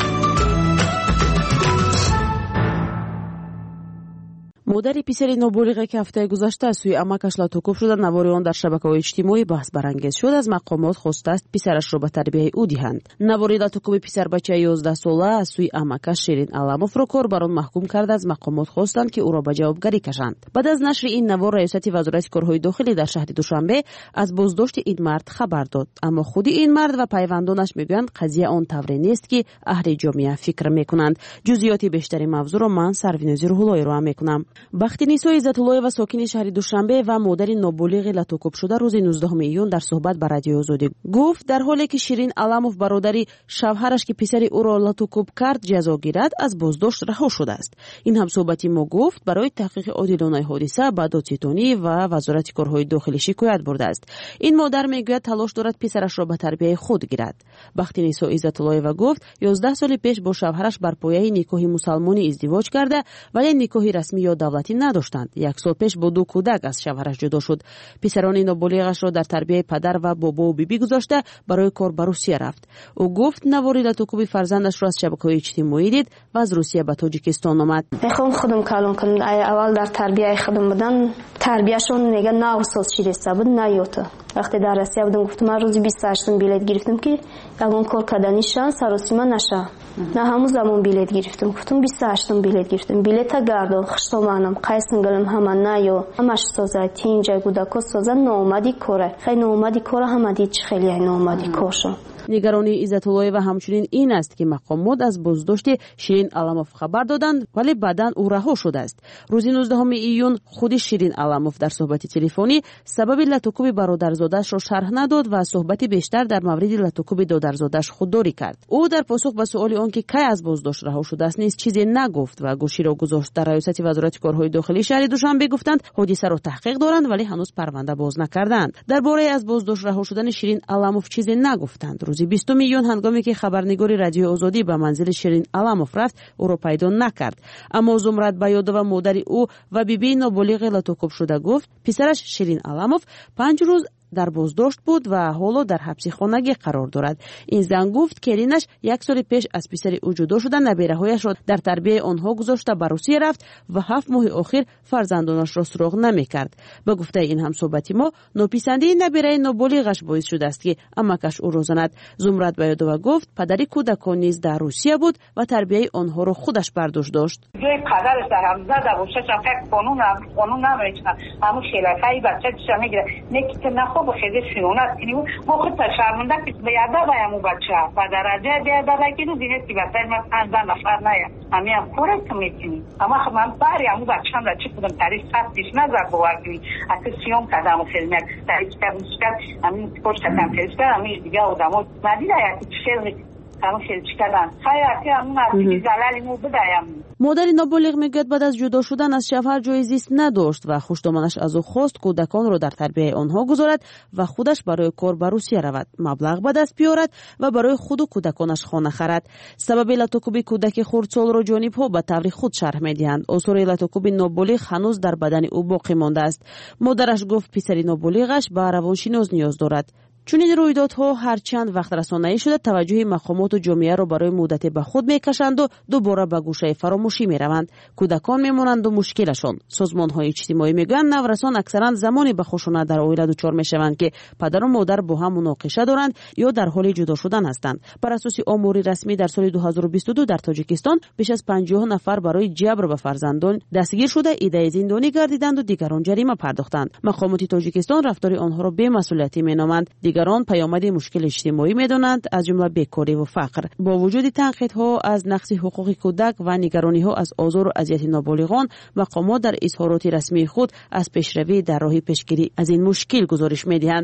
مادر پسری نابالغ که هفته گذشته از سوی عمکش لاتوکوب شده، نوار آن در شبکه‌های اجتماعی بحث برانگیز شد. از مقامات خواسته است پسرش را به تربیت او دهند. نوار لاتوکوب پسر بچه 11 ساله از سوی عمکش شیرین علاموف را کاربران محکوم کرده. از مقامات خواستند که او را به جوابگری کشند. بعد از نشر این نوار ریاست وزارت کارهای داخلی در شهر دوشنبه از بازداشت این مرد خبر داد، اما خود این مرد و پیوندانش میگویند قضیه آن طوری نیست که اهل جامعه فکر میکنند. جزئیات بیشتری موضوع را من سروینوزی روح‌اللهی را میکنم. بختی‌نسا عزت‌الله و ساکن شهر دوشنبه و مادر نابالغ لاتوکوب شده روز 19 ایون در صحبت با رادیوی آزادی گفت در حالی که شیرین علاموف برادری شوهرش که پسر او را لاتوکوب کرد جزا گیرد از بازداشت رها شده است. این هم صحبتی ما گفت برای تحقیق عادلانه حادثه به دادستانی و وزارت کارهای داخلی شکایت برده است. این مادر میگوید تلاش دارد پسرش را به تربیت خود گیرد. بختی‌نسا عزت‌الله و گفت 11 سال پیش با شوهرش بر پایه نکاح مسلمانی ازدواج کرده ولی نکاح رسمی یا دولتی نداشتند. 1 سال پیش با 2 کودک از شوهرش جدا شد. پسران نابالغش را در تربیت پدر و بابا و بیبی گذاشته برای کار به روسیه رفت. او گفت نواری لاتوکوب فرزندش را از شبکه‌های اجتماعی دید و از روسیه به تاجیکستان آمد. میخوام خودم کلام کنم. اول در تربیت خودم بودن، تربیتشون میگه 9 سال شیرسته بود نیوت. وقتی در روسیه بودم گفتم من روزی 28 بلیت گرفتم که یگان کار کردنیشان سراسیما نشه. نه همون زمان بلیت گرفتم. گفتم 28 بلیت گرفتم. بلیت گردو خشتومانم قایسنگلم همه نیو همش سازه اینجا گوداکو سازه نومدی کوره خیلی نومدی کوره همه دید خیلی نومدی کورشو نگرانی عزت‌الله و همچنین این است که مقامات از بازداشت شیرین علموف خبر دادند ولی بعداً او رها شده است. روز 19 ایون خود شیرین علموف در صحبت تلفنی سبب لطوکوب برادرزاده‌اش را شرح نداد و صحبت بیشتر در مورد لطوکوب دادرزاده‌اش خودداری کرد. او در پاسخ به سؤال آنکه کی از بازداشت رها شده است نیز چیزی نگفت و گوشی را گذاشت. در ریاست وزارت کارهای داخلی شهر دوشنبه گفتند حادثه را تحقیق دارند ولی هنوز پرونده باز نکردند. درباره از بازداشت رها شدن شیرین علموف چیزی نگفتند. روز 20 میلیون هنگامی که خبرنگار رادیو آزادی به منزل شیرین علموف رفت او را پیدا نکرد. اما زمرت بیادووا مادر او و بیبی نابالغ لطوکوب شده گفت پسرش شیرین علموف 5 روز در بازداشت بود و حالا در حبس خانگی قرار دارد. این زن گفت کرینش 1 سال پیش از پسر او جدا شده، نبیره‌هایش را در تربیت آنها گذاشته به روسیه رفت و 7 ماه اخیر فرزندانش را سراغ نمی‌کرد. به گفته این همصحبتی ما ناپسندی نبیره نابالغش باعث شده است که امکش او را زند. زمرت بیادووا گفت پدری کودکان نیز در روسیه بود و تربیت آنها را خودش برداشت داشت. جای پدرش در حمزه در روسیه چون فکر قانون نمی‌چنه همون شیلکایی بچه‌ش میگیره نکته نخو بخیده شنونت کنی و بخود شرمنده که بیاده بایم و بچه و درجه بیاده بکنی دیگه که بطایی من 15 نفر نیم همی هم کوره که میکنی اما خب من باری همون بچه هم را چه کدوم تاریخ سختیش نظر بوردی اکر سیوم کردم و خیلمت تاریخ کرد همین پشت کردم تاریخ کرد همین دیگه آدم ها ندیده یکی شیل همون خیلی چی کردن خیلی همون عرضی زلالی مو بدایم. مادر نابالغ میگوید بعد از جدا شدن از شوهر جای زیست نداشت و خوشدامنش از او خواست کودکان را در تربیت آنها گذارد و خودش برای کار به روسیه رود، مبلغ به دست بیارد و برای خود و کودکانش خانه خرد. سبب لطوکوب کودک خردسال را جانب‌ها به طور خود شرح می‌دهند. آثار لطوکوب نابالغ هنوز در بدن او باقی مانده است. مادرش گفت پسر نابالغش به روانشناس نیاز دارد. چون این رویدادها هرچند وقت رسانه‌ای شده توجه مقامات و جامعه را برای مدت به خود میکشند و دوباره به گوشه فراموشی میروند. کودکان میمانند و مشکلشان. سازمان‌های اجتماعی میگویند نورسان اکثرا زمانی به خشونت در عائله دچار میشوند که پدر و مادر با هم مناقشه دارند یا در حال جدا شدن هستند. بر اساس آمار رسمی در سال 2022 در تاجیکستان بیش از 50 نفر برای جبر به فرزندان دستگیر شده، ایده زندانی گردیدند و دیگران جریمه پرداختند. مقامات تاجیکستان رفتار آنها را بی‌مسئولیتی مینامند. دیگران پیامد مشکل اجتماعی می‌دانند، از جمله بیکاری و فقر. با وجود تنقیدها از نقض حقوق کودک و نگرانی‌ها از آزار و اذیت نابالغان، مقامات در اظهارات رسمی خود از پیشروی در راه پیشگیری از این مشکل گزارش می‌دهند.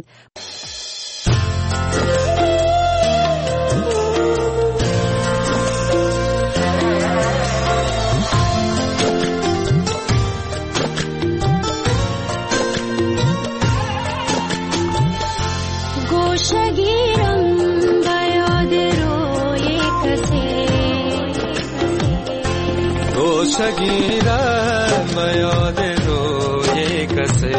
شگیرم به یاد روی کسی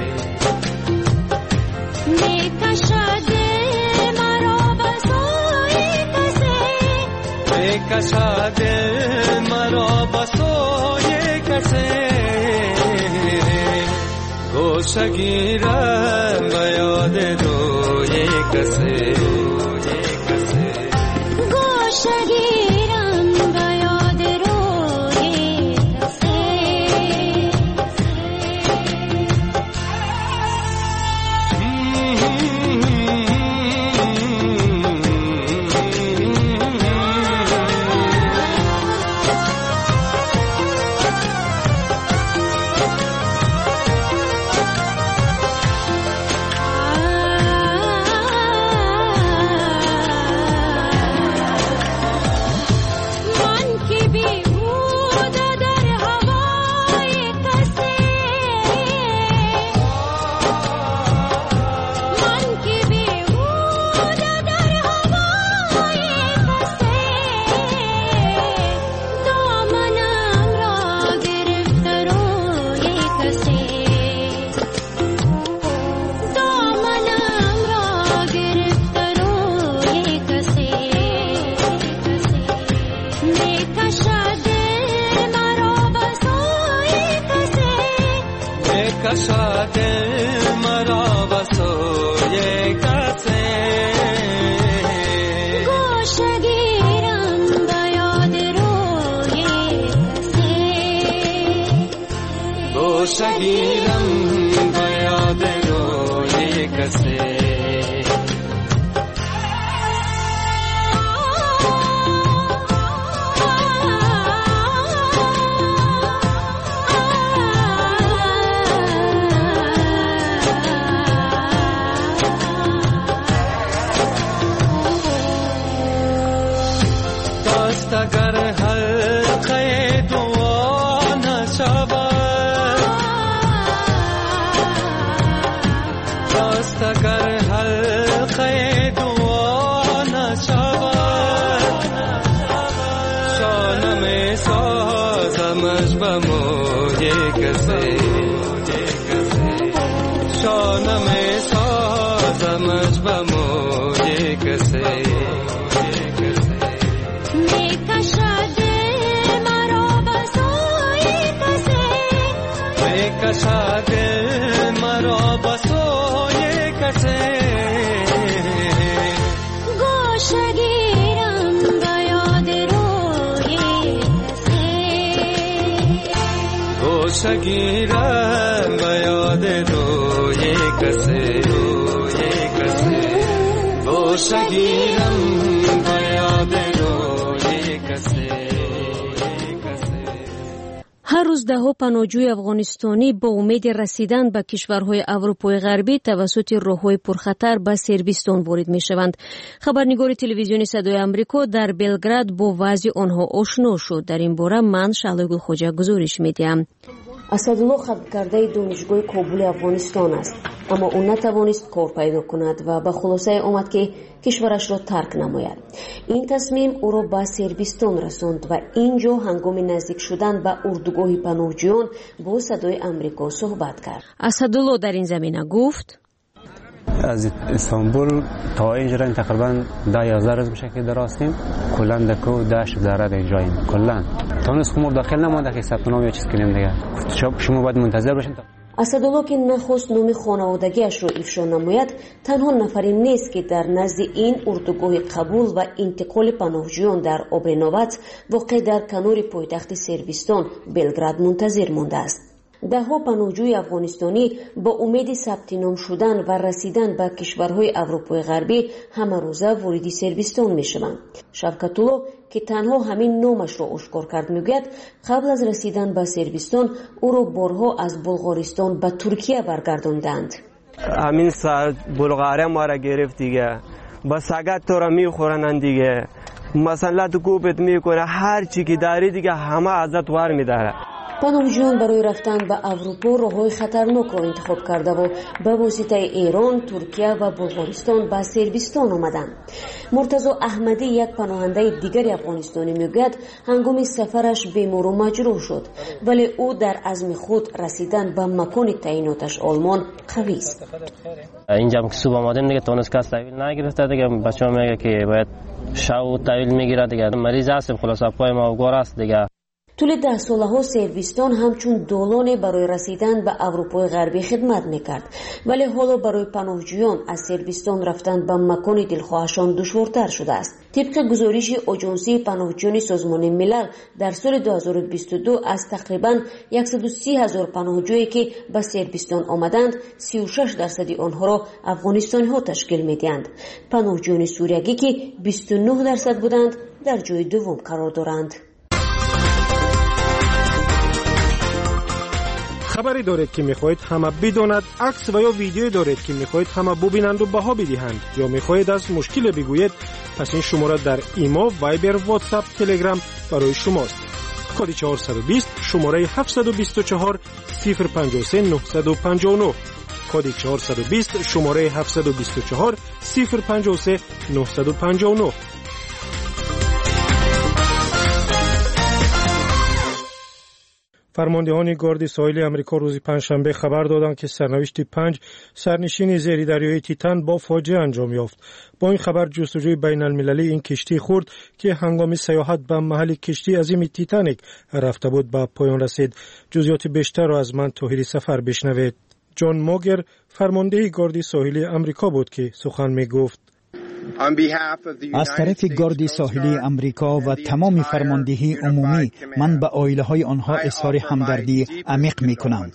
میکشد مرا به سوی کسی میکشد مرا به سوی کسی گوشگیرم به یاد روی کسی دست اگر حلقه دعا نشود شانه می سازمش به موی کسی شانه می سازمش به موی کسی کشاد مرا بسوی کسی گوشگیرم به یاد روی کسی گوشگیرم به یاد روی کسی گوشگیرم به یاد روی کسی. هر روز ده‌ها پناهجوی افغانستانی با امید رسیدن به کشورهای اروپای غربی توسط راه‌های پرخطر به صربستان وارد می‌شوند. خبرنگار تلویزیون صدای آمریکا در بلگراد با وضع آنها آشنا شد. در این باره من شعله گلخوجه گزارش می‌دهم. اسدالله خبرکرده دانشگاه کابل افغانستان است، اما او نتوانست کار پیدا کند و به خلاصه آمد که کشورش را ترک نماید. این تصمیم او را به صربستان رساند و اینجا هنگام نزدیک شدن به اردوگاه پناهجویان با صدای آمریکا صحبت کرد. اسدالله در این زمینه گفت: از استانبول تا اینجا تقریبا 10-11 روز میشه که دراستیم. کلا دکو داش داره در جاییم. کلا تونس خمر داخل نمونده که ثبت نام یا چیز کنیم دیگه. شما باید منتظر باشین. اسدالله که نخواست نام خانوادگیش را افشا نماید، تنها نفری نیست که در نزد این اردوگاه قبول و انتقال پناهجویان در آبرنوات واقع در کنار پایتخت صربستان بلگراد منتظر مانده است. ده‌ها پناهجوی افغانستانی با امید ثبت نام شدن و رسیدن به کشورهای اروپای غربی همه روزه وارد صربستان می‌شوند. شوکت الله که تنها همین نامش را آشکار کرد میگوید قبل از رسیدن به صربستان او را بارها از بلغارستان به ترکیه برگرداندند. همین سال بلغاریا ما را گرفت دیگه، با سگت تو را میخورن دیگه، مثلا تو کوبت میکنه، هر چی که داری دیگه همه ازت ور میداره. پناهجویان برای رفتن به اروپا راههای خطرناک را انتخاب کرده و به واسطه ایران، ترکیه و بلغارستان به صربستان آمدند. مرتضی احمدی یک پناهنده دیگر افغانستانی میگوید هنگام سفرش بیمار و مجروح شد، ولی او در عزم خود رسیدن به مکان تعییناتش آلمان قوی است. اینجا که صبح آمدیم دیگه تونس کس تحویل نگرفته دیگه، بچه‌ها میگه که باید شب تحویل میگیره دیگه، مریض هستیم خلاص پای ما گور است دیگه. طول 10 سالها صربستان همچون دالانی برای رسیدن به اروپای غربی خدمت میکرد، ولی حالا برای پناهجویان از صربستان رفتن به مکان دلخواهشان دشوارتر شده است. طبق گزارش آژانسی پناهجویان سازمان ملل در سال 2022 از تقریبا 130,000 پناهجویی که به صربستان آمدند، 36% آنها را افغانستانی ها تشکیل میدهند. پناهجویان سوریگی که 29% بودند در جای دوم قرار دارند. خبری دارید که میخواهید همه بداند، عکس و یا ویدیویی دارید که میخواهید همه ببینند و بها بدهند، یا میخواهید از مشکل بگویید، پس این شماره در ایما، وایبر، واتساپ، تلگرام برای شماست. کد 420 شماره 724 053 959. کد 420 شماره 724 053 959. فرماندهان گارد ساحلی آمریکا روز پنجشنبه خبر دادند که سرنوشت 5 سرنشین زیر دریای تیتان با فاجعه انجام یافت. با این خبر جستجوی بین المللی این کشتی خرد که هنگام سیاحت به محل کشتی عظیم تیتانیک رفته بود به پایان رسید. جزئیات بیشتر را از من طاهری سفر بشنوید. جان موگر فرمانده گارد ساحلی آمریکا بود که سخن می گفت. از طرف گارد ساحلی امریکا و تمام فرماندهی عمومی من به عائله‌های آنها اظهار همدردی عمیق می‌کنم.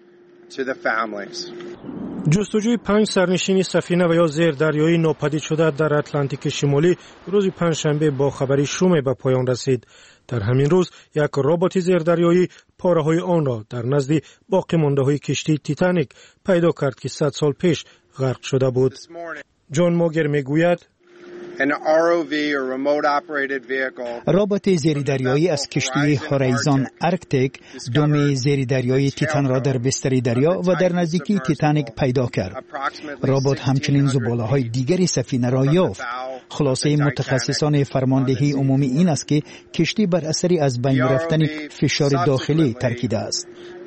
جستجوی 5 سرنشین سفینه و یا زیر دریایی ناپدید شده در اتلانتیک شمالی روز پنجشنبه با خبری شوم به پایان رسید. در همین روز یک ربات زیر دریایی پاره‌های آن را در نزد باقی مانده‌های کشتی تیتانیک پیدا کرد که 100 سال پیش غرق شده بود. جان موگر میگوید رابط زیردریایی از کشتی هورایزون آرکتیک دم زیردریایی تیتان را در بستر دریا و در نزدیکی تیتانیک پیدا کرد. رابط همچنین زباله‌های دیگری سفینه را یافت. خلاصه متخصصان فرماندهی عمومی این است که کشتی بر اثری از بین رفتن فشار داخلی ترکیده است.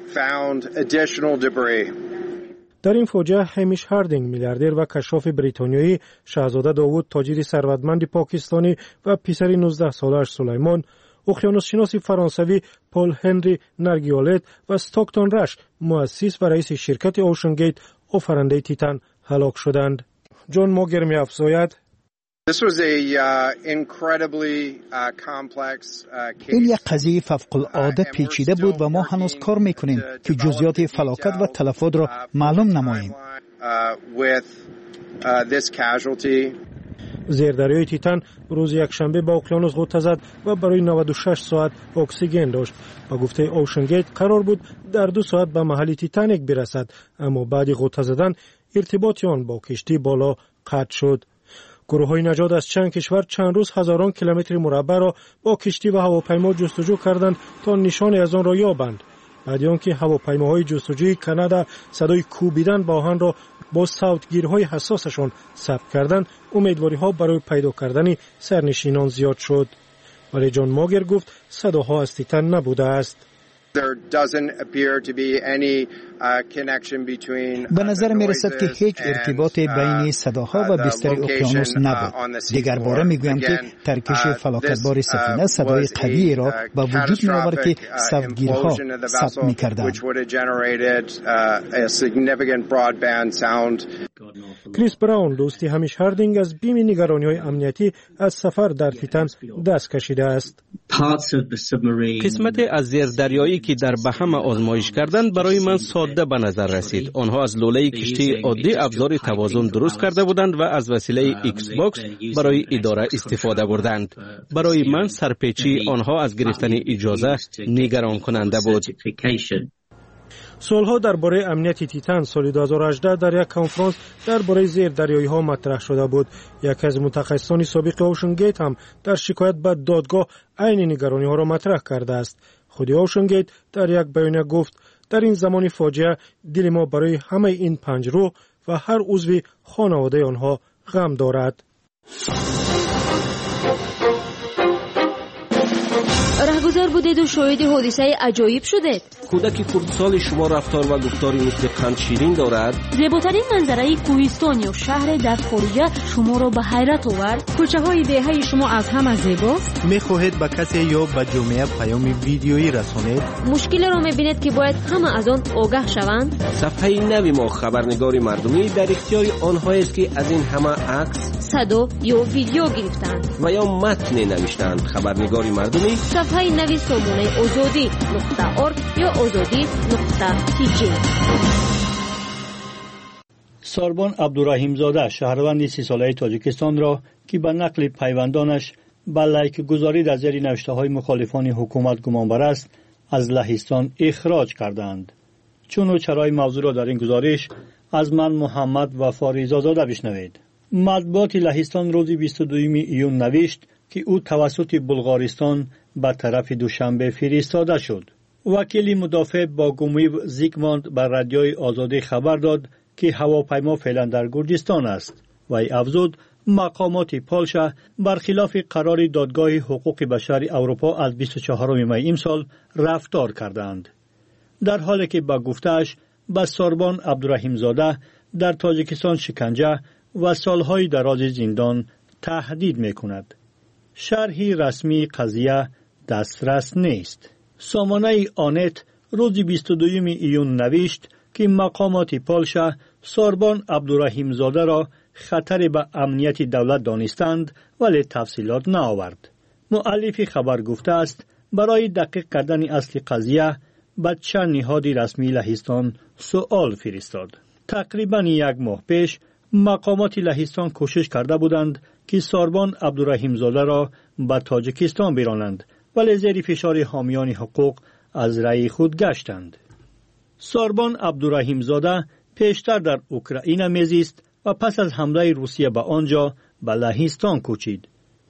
در این فوجه همیش هاردینگ میلیاردر و کشاف بریتانیایی، شاهزاده داوود تاجر ثروتمند پاکستانی و پسر 19 سالش سلیمان، اقیانوسشناس فرانسوی پول هنری نرگیولت و استاکتون رش مؤسس و رئیس شرکت اوشن گیت آفرنده تیتان هلاک شدند. جان موگر می‌افزاید: این یک قضیه فوق‌العاده پیچیده بود و ما هنوز کار میکنیم که جزئیات فلاکت و تلفات را معلوم نماییم. زیردریای تیتان روز یکشنبه با اقیانوس غوطه زد و برای 96 ساعت اکسیژن داشت. با گفته اوشن گیت قرار بود در 2 ساعت به محل تیتانیک برسد، اما بعد غوطه زدن ارتباط آن با کشتی بالا قطع شد. گروه‌های نجات از چند کشور چند روز هزاران کیلومتر مربع را با کشتی و هواپیما جستجو کردند تا نشانی از آن را یابند. بعد آنکه هواپیماهای جستجوی کانادا صدای کوبیدن با آهن را با صوتگیرهای حساسشان ثبت کردند، امیدواری‌ها برای پیدا کردن سرنشینان زیاد شد. ولی جان موگر گفت صداها از تیتان نبوده است. به نظر می رسد که هیچ ارتباط بین صداها و بستر اقیانوس نبود. دیگر باره می گویم که ترکش فلاکتبار سفینه صدای قوی را به وجود می آورد که صوتگیرها ثبت می کردند. کریس براون دوستی همیش هاردینگ از بیم نگرانی‌های امنیتی از سفر در تیتان دست کشیده است. قسمت از زیردریایی که در بهم آزمایش کردند برای من ساده به نظر رسید. آنها از لوله کشتی عادی ابزار توازن درست کرده بودند و از وسیله ایکس باکس برای اداره استفاده بردند. برای من سرپیچی آنها از گرفتن اجازه نگران کننده بود. سوالها درباره امنیت تیتان سال 2018 در یک کنفرانس درباره زیردریایی‌ها مطرح شده بود. یکی از متخصصان سابق اوشن گیت هم در شکایت به دادگاه عین نگرانی‌ها را مطرح کرده است. خود اوشن گیت در یک بیانیه گفت: در این زمان فاجعه دل ما برای همه این 5 روح و هر عضو خانواده آنها غم دارد. رهگذر بودید و شاهد حادثه عجایب شدید. کودک کردستان شما رفتار و گفتاری مثل قند شیرین دارد. زیباترین منظره کوهستان یا شهر در خارجه شما را به حیرت آورد. کوچه های دهه شما از همه زیباست. میخواهید به کسی یا به جامعه پیام ویدیویی رسانید؟ مشکل را میبینید که باید همه از آن آگاه شوند. صفحه نوی ما خبرنگار مردمی در اختیار آنها است که از این همه عکس، صدا یا ویدیو گرفتند و یا متن نوشتند. خبرنگار مردمی صفحه نوی سامانه azadi.org یا azadi.tj. ساربان عبدالرحیم زاده شهروند 30 ساله تاجیکستان را که به نقل پیوندانش به لایک گذاری در زیر نوشته‌های مخالفان حکومت گمانبر است از لهستان اخراج کردند. چون و چرای موضوع را در این گزارش از من محمد وفاریزا زاده بشنوید. مطبوعات لهستان روز 22 ایون نوشت که او توسط بلغارستان به طرف دوشنبه فرستاده شد. وکیل مدافع با گومیو زیگموند بر رادیوی آزادی خبر داد که هواپیما فعلا در گرجستان است و ای افزود مقامات پولشا برخلاف قرار دادگاه حقوق بشر اروپا از 24 می امسال رفتار کردند. در حالی که با گفته‌اش به ساربان عبدالرحیم زاده در تاجیکستان شکنجه و سالهای دراز زندان تهدید می‌کند. شرحی رسمی قضیه دسترس نیست. سامانه آنت روز 22 ایون نوشت که مقامات پولشا ساربان عبدالرحیم زاده را خطر به امنیت دولت دانستند ولی تفصیلات نآورد. مؤلف خبر گفته است برای دقیق کردن اصل قضیه به چند نهاد رسمی لهستان سؤال فرستاد. تقریبا 1 ماه پیش مقامات لهستان کوشش کرده بودند که ساربان عبدالرحیم زاده را به تاجیکستان برانند ولی زیر فشار حامیان حقوق از رأی خود گشتند. ساربان عبدالرحیم زاده پیشتر در اوکراین میزیست و پس از حمله روسیه به آنجا به لهستان کوچید.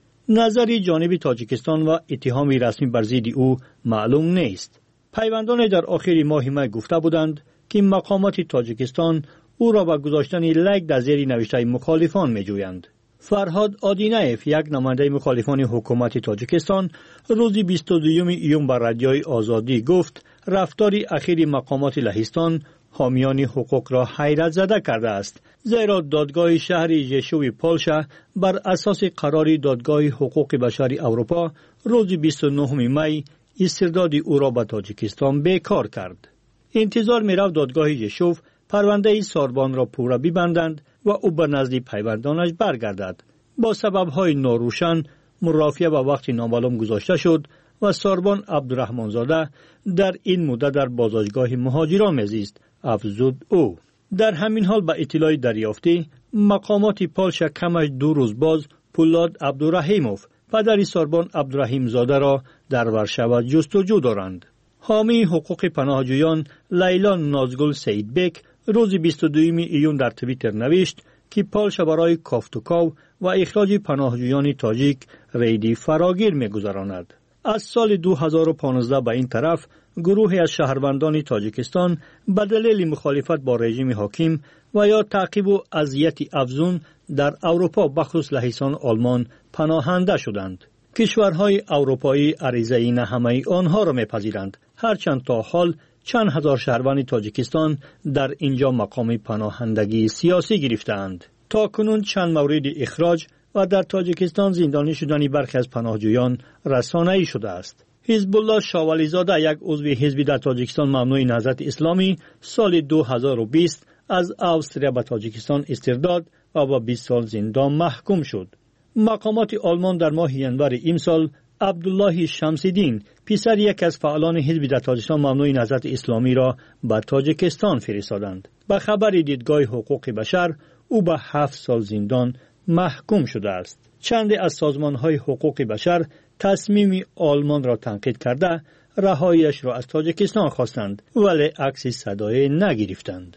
نظری جانب تاجیکستان و اتهام رسمی بر ضد او معلوم نیست. پیوندان در آخر ماه می گفته بودند که مقامات تاجیکستان او را به گذاشتن لایک در زیر نوشته مخالفان می جویند. فرهاد آدینایف، یک نماینده مخالفان حکومت تاجیکستان، روز 22 ایون بر رادیوی آزادی گفت رفتار اخیر مقامات لهستان حامیان حقوق را حیرت زده کرده است، زیرا دادگاه شهر ژشوو پولشا بر اساس قرار دادگاه حقوق بشر اروپا روز 29 می استرداد او را به تاجیکستان بیکار کرد. انتظار می‌رفت دادگاه ژشوو پرونده ساربان را پورا ببندند و او به نزد پیوندانش برگردد. با سبب‌های ناروشن مرافعه به وقت نامعلوم گذاشته شد و ساربان عبدالرحمن زاده در این مدت در بازداشتگاه مهاجران میزیست، افزود او. در همین حال به اطلاع دریافتی مقامات پولشا کمش 2 روز باز پولاد عبدالرحیموف پدر ساربان عبدالرحیم زاده را در ورشو جستجو دارند. حامی حقوق پناهجویان لیلا نازگل سیدبک روز 22 ایون در توییتر نوشت که پولشا برای کافتوکاو و اخراج پناهجویان تاجیک ریدی فراگیر می‌گذراند. از سال 2015 به این طرف گروهی از شهروندان تاجیکستان به دلیل مخالفت با رژیم حاکم و یا تعقیب و اذیت افزون در اروپا بخصوص لهستان آلمان پناهنده شدند. کشورهای اروپایی عریضه نه همه آنها را میپذیرند، هرچند تا حال چند هزار شهروند تاجیکستان در اینجا مقام پناهندگی سیاسی گرفتند. تا کنون چند مورد اخراج و در تاجیکستان زندانی شدن برخی از پناهجویان رسانه‌ای شده است. حزب الله شاولی زاده، یک عضو حزب در تاجیکستان ممنوع نهضت اسلامی، سال 2020 از استرالیا به تاجیکستان استرداد و با 20 سال زندان محکوم شد. مقامات آلمان در ماه ینور امسال عبدالله شمس‌الدین، پسر یک از فعالان حزب در تاجیکستان ممنوع نهضت اسلامی را به تاجیکستان فرستادند. به خبر دیدگاه حقوق بشر او به 7 سال زندان محکوم شده است. چند از سازمان‌های حقوق بشر تصمیم آلمان را تنقید کرده رهاییش را از تاجیکستان خواستند، ولی عکس صدای نگرفتند.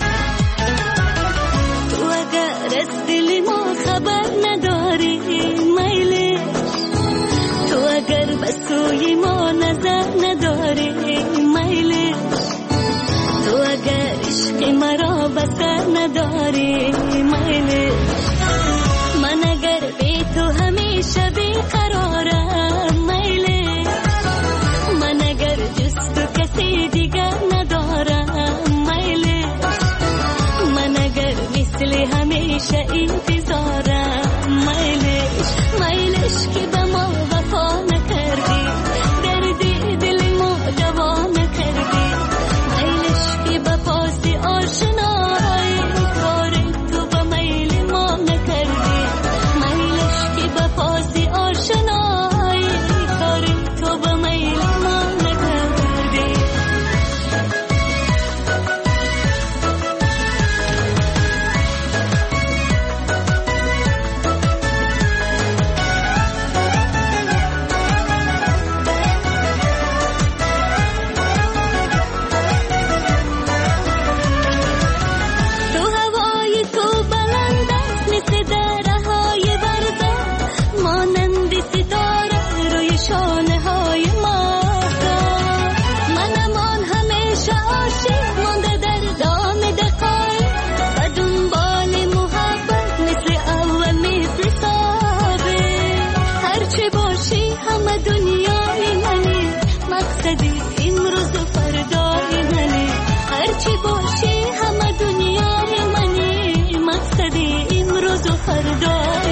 تو اگر از دل ما خبر نداری میل، تو اگر به سوی ما نظر نداری میل، تو اگر عشق مرا بسر نداری میل، من اگر بی تو همیشه بیقرارم میل، من اگر جز تو کسی دیگر ندارم میل، من اگر مثل همیشه انتظارم میلش که به ما وفا نکردی، دردی دل ما دوا نکردی، میلش که به پاس آشنایی کار تو به میل ما نکردی، میلش که به پاس آشنایی کار تو به میل ما نکردی. تو هوای تو بلند است مثل درهای برزه، مانند ستاره روی شانه های ماهتاب، منم آن همیشه عاشق مانده در دام دقایق، و دنبال محبت مثل اول مثل ثابت، هرچه باشی همه دنیای منی، مقصدی امروز و فردای منی، هرچی باشی همه دنیای منی، مقصدی امروز و فردای